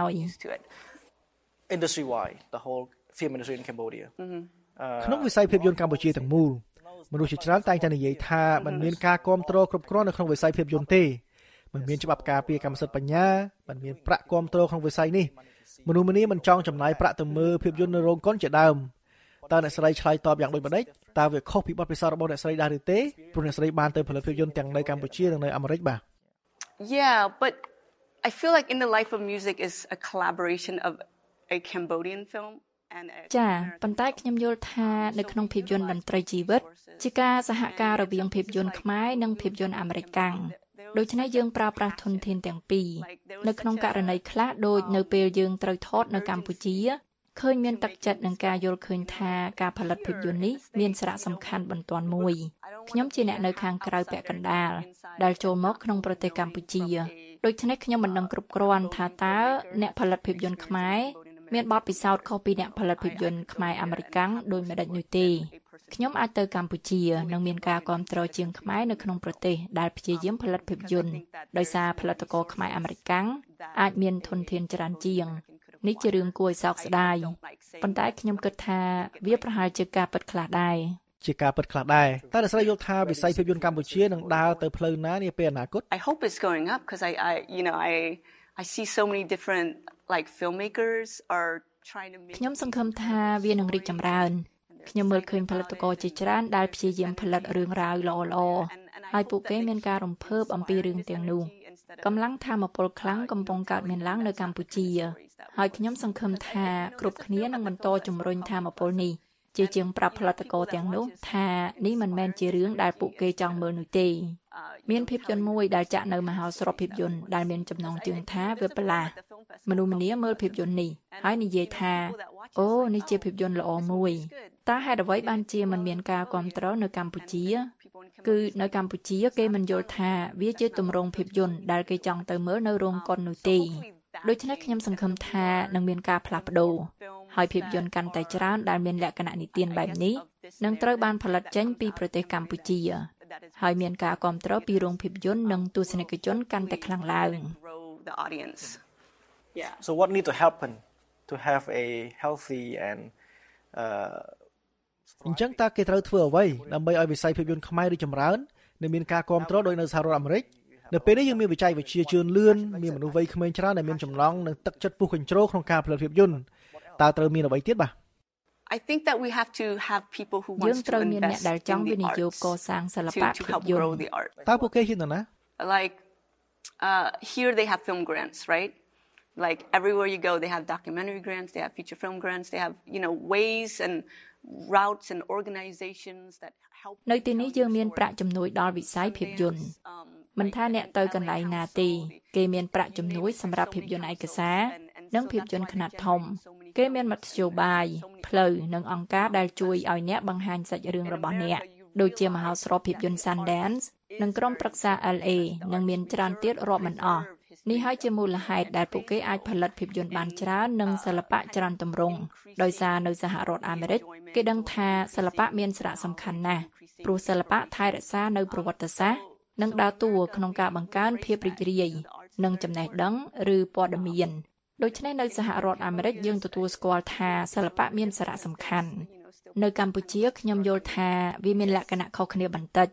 industry wide the whole film industry in Cambodia ក្នុងវិស័យភាពយន្តកម្ពុជាទាំងមូលមនុស្សជាច្រើនតែងតែនិយាយថាมันមានការគ្រប់គ្រងគ្រប់គ្រាន់នៅក្នុងវិស័យភាពយន្តទេมันមានច្បាប់ការពារកម្មសិទ្ធិបញ្ញាมันមានប្រាក់គ្រប់គ្រងក្នុងវិស័យនេះមនុស្សម្នាមិនចង់ចំណាយប្រាក់ទៅមើលភាពយន្តនៅរោងកុនជាដើមតើអ្នកស្រីឆ្លើយតបយ៉ាងដូចម្តេចតើវាខុសពីបទពិសោធន៍របស់អ្នកស្រីដែរឬទេព្រោះអ្នកស្រីបានទៅផលិតភាពយន្តទាំងនៅកម្ពុជានិងនៅអាមេរិកបាទ Yeah but I feel like in the life of music is a collaboration of a Cambodian film and ចាប៉ុន្តែខ្ញុំយល់ថានៅក្នុងភាពយន្តតន្ត្រីជីវិតជាការសហការរវាងភាពយន្តខ្មែរនិងភាពយន្តអាមេរិកកាំងដូច្នេះយើងប្រើប្រាស់ធនធានទាំងពីរនៅក្នុងករណីខ្លះដូចនៅពេលយើងត្រូវថតនៅកម្ពុជាឃើញមានទឹកចិត្តនឹងការយល់ឃើញថាការផលិតភាពយន្តនេះមានសារៈសំខាន់បន្ទាន់មួយខ្ញុំជាអ្នកនៅខាងក្រៅពាក់កណ្ដាលដែលចូលមកក្នុងប្រទេសកម្ពុជាដូច្នេះខ្ញុំមិនដឹងគ្រប់គ្រាន់ថាតើអ្នកផលិតភាពយន្តខ្មែរមានបទពិសោធន៍ខុសពីអ្នកផលិតភាពយន្តខ្មែរអាមេរិកកាំងដោយម្ដេចនោះទេខ្ញុំអាចទៅកម្ពុជានិងមានការគាំទ្រជាងខ្មែរនៅក្នុងប្រទេសដែលព្យាយាមផលិតភាពយន្តដោយសារផលិតករខ្មែរអាមេរិកកាំងអាចមានធនធានច្រើនជាងនេះជារឿងគួរឲ្យសោកស្ដាយប៉ុន្តែខ្ញុំគិតថាវាប្រហែលជាការពិតខ្លះដែរជាការពិតខ្លះដែរតែអ្នកស្រីយល់ថាវិស័យភាពយន្តកម្ពុជានឹងដើរទៅផ្លូវណានាពេលអនាគត I hope it's going up because I I you know I I see so many different like filmmakers are trying to make ខ្ញុំសង្ឃឹមថាវានឹងរីកចម្រើនខ្ញុំមើលឃើញផលិតករជាច្រើនដែលព្យាយាមផលិតរឿងរ៉ាវល្អៗហើយពួកគេមានការរំភើបអំពីរឿងទាំងនោះកម្លាំងថាមពលខ្លាំងកំពុងកើតមានឡើងនៅកម្ពុជាហើយខ្ញុំសង្ឃឹមថាគ្រប់គ្នានឹងបន្តជំរុញថាមពលនេះជាជាងប្រាប់ផលិតករទាំងនោះថានេះមិនមែនជារឿងដែលពួកគេចង់មើលនោះទេមានភាពយន្តមួយដែលចាក់នៅមហោស្រពភាពយន្តដែលមានចំណងជើងថាវាប្រឡាស់មនុស្សម្នាមើលភាពយន្តនេះហើយនិយាយថាអូនេះជាភាពយន្តល្អមួយតើហេតុអ្វីបានជាមិនមានការគាំទ្រនៅកម្ពុជាគឺនៅកម្ពុជាគេមិនយល់ថាវាជាទម្រង់ភាពយន្តដែលគេចង់ទៅមើលនៅរោងកុននោះទេដូច្នេះខ្ញុំសង្ឃឹមថានឹងមានការផ្លាស់ប្ដូរហើយភាពយន្តកាន់តែច្រើនដែលមានលក្ខណៈនិទានបែបនេះនឹងត្រូវបានផលិតចេញពីប្រទេសកម្ពុជាហើយមានការគាំទ្រពីរោងភាពយន្តនិងទស្សនិកជនកាន់តែខ្លាំងឡើង So what need to happen to have a healthy and uh អញ្ចឹងតើគេត្រូវធ្វើអ្វីដើម្បីឲ្យវិស័យភាពយន្តខ្មែររីកចម្រើននិងមានការគាំទ្រដោយនៅសហរដ្ឋអាមេរិកនៅពេលនេះយើងមានវិច័យវិទ្យាជឿនលឿនមានមនុស្សវ័យក្មេងច្រើនដែលមានចំណង់និងទឹកចិត្តពុះកញ្ជ្រោក្នុងការផលិតភាពយន្តតើត្រូវមានអ្វីទៀតបាទ I think that we have to have people who want to invest យើងត្រូវមានអ្នកដែលចង់វិនិយោគកសាងសិល្បៈភាពយន្តតើពួកគេហ៊ានទៅណា Like uh here they have film grants right like everywhere you go they have documentary grants they have feature film grants they have you know ways and routes and organizations that help នៅទីនេះយើងមានប្រាក់ជំនួយដល់វិស័យភាពយន្តមិនថាអ្នកទៅកន្លែងណាទេគេមានប្រាក់ជំនួយសម្រាប់ភាពយន្តឯកសារនិងភាពយន្តខ្នាតធំគេមានមធ្យោបាយផ្លូវនិងអង្គការដែលជួយឲ្យអ្នកបង្ហាញសាច់រឿងរបស់អ្នកដូចជាមហោស្រពភាពយន្ត Sundance និងក្រុមប្រឹក្សា แอล เอ និងមានច្រើនទៀតរាប់មិនអស់នេះហើយជាមូលហេតុដែលពួកគេអាចផលិតភាពយន្តបានច្រើននិងសិល្បៈច្រើនទម្រង់ដោយសារនៅសហរដ្ឋអាមេរិកគេដឹងថាសិល្បៈមានសារៈសំខាន់ណាស់ព្រោះសិល្បៈថែរក្សានៅប្រវត្តិសាស្ត្រនិងដើរតួក្នុងការបង្កើនភាពរីករាយនិងចំណេះដឹងឬព័ត៌មានដូច្នេះនៅសហរដ្ឋអាមេរិកយើងទទួលស្គាល់ថាសិល្បៈមានសារៈសំខាន់នៅកម្ពុជាខ្ញុំយល់ថាវាមានលក្ខណៈខុសគ្នាបន្តិច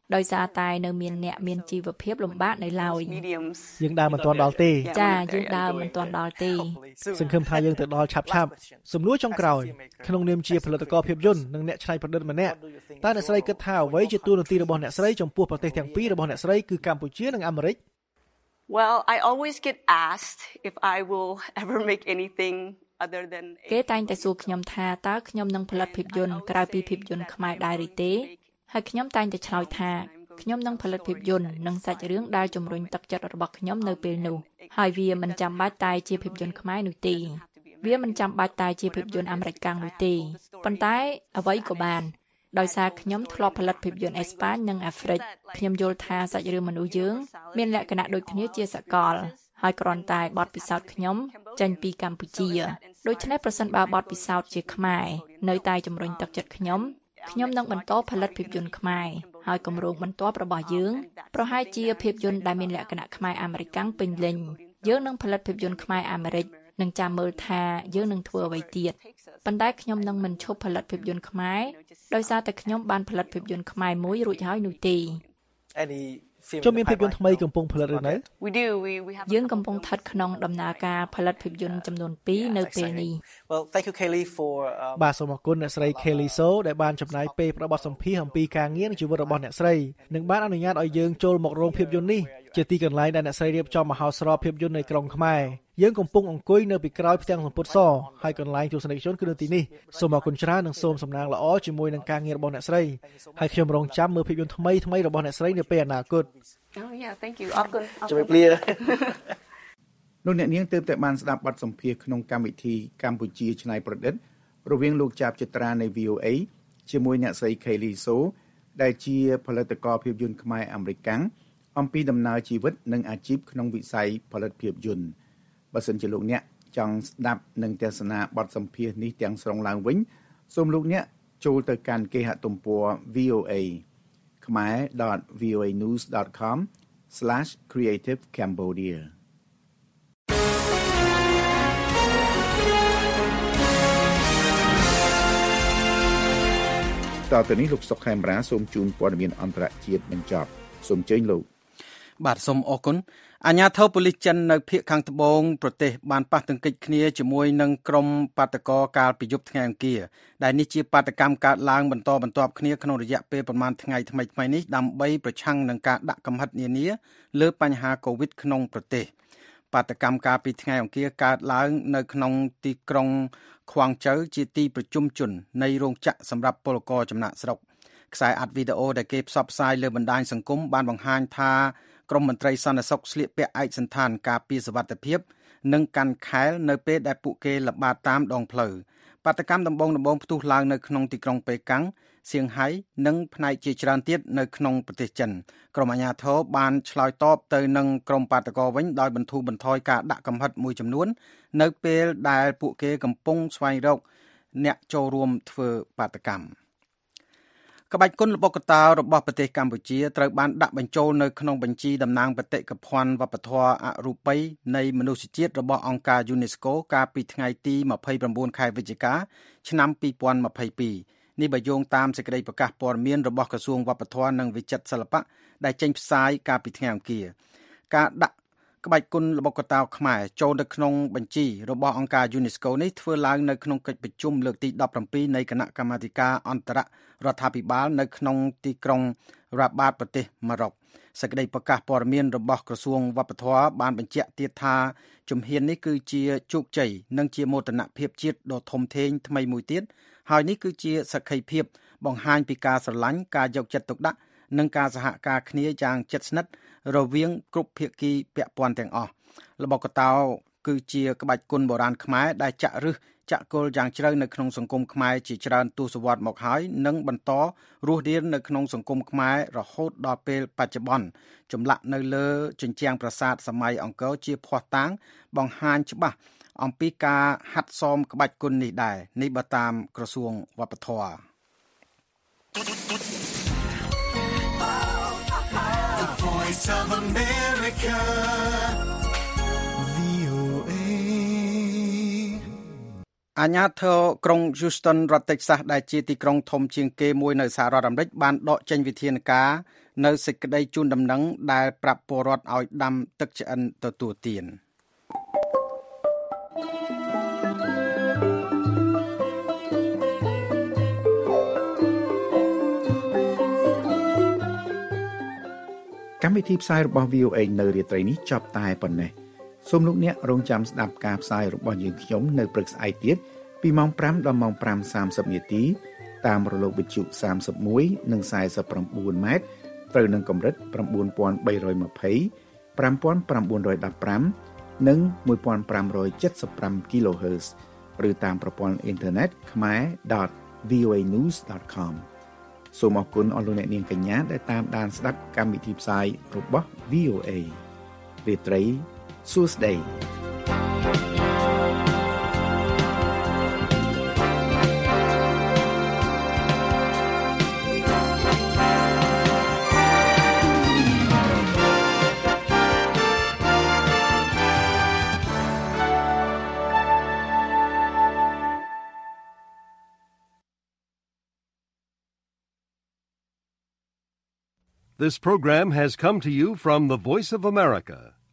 ដោយសារតែនៅមានអ្នកមានជីវភាពលំបាកនៅឡើយយើងដើរមិនទាន់ដល់ទេចាយើងដើរមិនទាន់ដល់ទេសង្ឃឹមថាយើងទៅដល់ឆាប់ឆាប់សំណួរចុងក្រោយក្នុងនាមជាផលិតករភាពយន្តនិងអ្នកច្នៃប្រឌិតម្នាក់តើអ្នកស្រីគិតថាអ្វីជាតួនាទីរបស់អ្នកស្រីចំពោះប្រទេសទាំងពីររបស់អ្នកស្រីគឺកម្ពុជានិងអាមេរិក Well, I always get asked if I will ever make anything other than គេតែងតែសួរខ្ញុំថាតើខ្ញុំនឹងផលិតភាពយន្តក្រៅពីភាពយន្តខ្មែរដែរឬទេហើយខ្ញុំតែងតែឆ្លើយថាខ្ញុំនឹងផលិតភាពយន្តនិងសាច់រឿងដែលជំរុញទឹកចិត្តរបស់ខ្ញុំនៅពេលនោះហើយវាមិនចាំបាច់តែជាភាពយន្តខ្មែរនោះទេវាមិនចាំបាច់តែជាភាពយន្តអាមេរិកកាំងនោះទេប៉ុន្តែអ្វីក៏បានដោយសារខ្ញុំធ្លាប់ផលិតភាពយន្តអេស្ប៉ាញនិងអាហ្វ្រិកខ្ញុំយល់ថាសាច់រឿងមនុស្សយើងមានលក្ខណៈដូចគ្នាជាសកលហើយគ្រាន់តែបទពិសោធន៍ខ្ញុំចេញពីកម្ពុជាដូច្នេះប្រសិនបើបទពិសោធន៍ជាខ្មែរនៅតែជំរុញទឹកចិត្តខ្ញុំខ្ញុំនឹងបន្តផលិតភាពយន្តខ្មែរហើយគម្រោងបន្ទាប់របស់យើងប្រហែលជាភាពយន្តដែលមានលក្ខណៈខ្មែរអាមេរិកពេញលេញយើងនឹងផលិតភាពយន្តខ្មែរអាមេរិកនឹងចាំមើលថាយើងនឹងធ្វើអ្វីទៀតប៉ុន្តែខ្ញុំនឹងមិនឈប់ផលិតភាពយន្តខ្មែរដោយសារតែខ្ញុំបានផលិតភាពយន្តខ្មែរមួយរួចហើយនោះទេជុំមានភាពយន្តថ្មីកំពុងផលិតឬនៅ We do we we have យើងកំពុងស្ថិតក្នុងដំណើរការផលិតភាពយន្តចំនួនពីរនៅពេលនេះ Well thank you Kelly for បាទសូមអរគុណអ្នកស្រី Kelly So ដែលបានចំណាយពេលផ្ដល់បទសម្ភាសន៍អំពីការងារនិងជីវិតរបស់អ្នកស្រីនិងបានអនុញ្ញាតឲ្យយើងចូលមករោងភាពយន្តនេះជាទីកន្លែងដែលអ្នកស្រីរៀបចំមហោស្រពភាពយន្តនៅក្រុងខ្មែរយើងកំពុងអង្គុយនៅពីក្រោយផ្ទាំងសំពត់សហើយកន្លែងទស្សនិកជនគឺនៅទីនេះសូមអរគុណច្រើននិងសូមសំណាងល្អជាមួយនឹងការងាររបស់អ្នកស្រីហើយខ្ញុំរងចាំមើលភាពយន្តថ្មីថ្មីរបស់អ្នកស្រីនៅពេលអនាគត Oh yeah thank you អរគុណជម្រាបលាលោកអ្នកនាងទើបតែបានស្ដាប់បទសម្ភាសន៍ក្នុងកម្មវិធីកម្ពុជាច្នៃប្រឌិតរវាងលោកចាប់ចិត្រានៃ V O A ជាមួយអ្នកស្រី Kelly So ដែលជាផលិតករភាពយន្តខ្មែរអាមេរិកកាំងអំពីដំណើរជីវិតនិងអាជីពក្នុងវិស័យផលិតភាពយន្តបើសិនជាលោកអ្នកចង់ស្ដាប់និងទស្សនាបទសម្ភាសន៍នេះទាំងស្រុងឡើងវិញសូមលោកអ្នកចូលទៅកាន់គេហទំព័រ v o a khmer dot v o a news dot com slash creative cambodia តទៅនេះលោកសុកខេមរាសូមជូនព័ត៌មានអន្តរជាតិបញ្ចប់សូមអញ្ជើញលោកបាទសូមអរគុណអាជ្ញាធរប៉ូលីសចិននៅភូមិខាងត្បូងប្រទេសបានប៉ះទង្គិចគ្នាជាមួយនឹងក្រុមបាតកោកាលពីយប់ថ្ងៃអង្គារដែលនេះជាបាតកម្មកើតឡើងបន្តបន្ទាប់គ្នាក្នុងរយៈពេលប្រមាណថ្ងៃថ្មីៗនេះដើម្បីប្រឆាំងនឹងការដាក់កំហិតនានាលើបញ្ហាកូវីដក្នុងប្រទេសបាតកម្មកាលពីថ្ងៃអង្គារកើតឡើងនៅក្នុងទីក្រុងខ្វាងជូវជាទីប្រជុំជននៃរោងចក្រសម្រាប់ពលករចំណាក់ស្រុកខ្សែអាត់វីដេអូដែលគេផ្សព្វផ្សាយលើបណ្ដាញសង្គមបានបង្ហាញថាក្រមមន្ត្រីសន្តិសុខស្លៀកពាក់ឯកសណ្ឋានការពារសុវត្ថិភាពនិងកាន់ខែលនៅពេលដែលពួកគេល្បាតតាមដងផ្លូវបាតកម្មដំបងដំបងផ្ទុះឡើងនៅក្នុងទីក្រុងប៉េកាំងសៀងហៃនិងផ្នែកជាច្រើនទៀតនៅក្នុងប្រទេសចិនក្រុមអាជ្ញាធរបានឆ្លើយតបទៅនឹងក្រុមបាតកោវិញដោយបន្ធូរបន្ថយការដាក់កំហិតមួយចំនួននៅពេលដែលពួកគេកំពុងស្វែងរកអ្នកចូលរួមធ្វើបាតកម្មក្បាច់គុនល្បុក្កតោរបស់ប្រទេសកម្ពុជាត្រូវបានដាក់បញ្ចូលនៅក្នុងបញ្ជីតំណាងបេតិកភណ្ឌវប្បធម៌អរូបីនៃមនុស្សជាតិរបស់អង្គការ UNESCO កាលពីថ្ងៃទីម្ភៃប្រាំបួនខែវិច្ឆិកាឆ្នាំពីរពាន់ម្ភៃពីរនេះបើយោងតាមសេចក្តីប្រកាសព័ត៌មានរបស់ក្រសួងវប្បធម៌និងវិចិត្រសិល្បៈដែលចេញផ្សាយកាលពីថ្ងៃអង្គារការដាក់ក្បាច់គុនល្បុក្កតោខ្មែរចូលនៅក្នុងបញ្ជីរបស់អង្គការ UNESCO នេះធ្វើឡើងនៅក្នុងកិច្ចប្រជុំលើកទីដប់ប្រាំពីរនៃគណៈកម្មាធិការអន្តររដ្ឋាភិបាលនៅក្នុងទីក្រុងរ៉ាបាតប្រទេសម៉ារ៉ុកសេចក្តីប្រកាសព័ត៌មានរបស់ក្រសួងវប្បធម៌បានបញ្ជាក់ទៀតថាជំហាននេះគឺជាជោគជ័យនិងជាមោទនភាពជាតិដ៏ធំធេងថ្មីមួយទៀតហើយនេះគឺជាសក្ខីភាពបង្ហាញពីការស្រឡាញ់ការយកចិត្តទុកដាក់និងការសហការគ្នាយ៉ាងជិតស្និទ្ធរវាងគ្រប់ភាគីពាក់ព័ន្ធទាំងអស់ល្បុក្កតោគឺជាក្បាច់គុនបុរាណខ្មែរដែលចាក់ឫសចាក់គល់យ៉ាងជ្រៅនៅក្នុងសង្គមខ្មែរជាច្រើនទសវត្សរ៍មកហើយនិងបន្តរស់រាននៅក្នុងសង្គមខ្មែររហូតដល់ពេលបច្ចុប្បន្នចម្លាក់នៅលើជញ្ជាំងប្រាសាទសម័យអង្គរជាភស្តុតាងបង្ហាញច្បាស់អំពីការហាត់សមក្បាច់គុននេះដែរនេះបើតាមក្រសួងវប្បធម៌ Voice of America វី អូ เอអាជ្ញាធរក្រុង Houston រដ្ឋ Texas ដែលជាទីក្រុងធំជាងគេមួយនៅសហរដ្ឋអាមេរិកបានដកចេញវិធានការនៅសេចក្តីជូនដំណឹងដែលប្រាប់ពលរដ្ឋឲ្យដាំទឹកឆ្អិនទទួលទានកម្មវិធីផ្សាយរបស់ វី អូ เอ នៅរាត្រីនេះចប់តែប៉ុណ្ណេះសូមលោកអ្នករងចាំស្ដាប់ការផ្សាយរបស់យើងខ្ញុំនៅព្រឹកស្អែកទៀតពីម៉ោងប្រាំដល់ម៉ោងប្រាំសាមសិបនាទីតាមរលកវិទ្យុសាមសិបមួយនិងហ្សែនសិប៩ម៉ែត្រត្រូវនឹងកម្រិត៩បី២០ ៥៩១៥និង១៥៧៥ kHz ឬតាមប្រព័ន្ធអ៊ីនធឺណិត ខ្មែរ .វី អូ เอ news ដត com សូមអរគុណអស់លោកអ្នកនាងកញ្ញាដែលតាមដានស្ដាប់កម្មវិធីផ្សាយរបស់ វី អូ เอ រាត្រីសួស្តី This program has come to you from the Voice of America,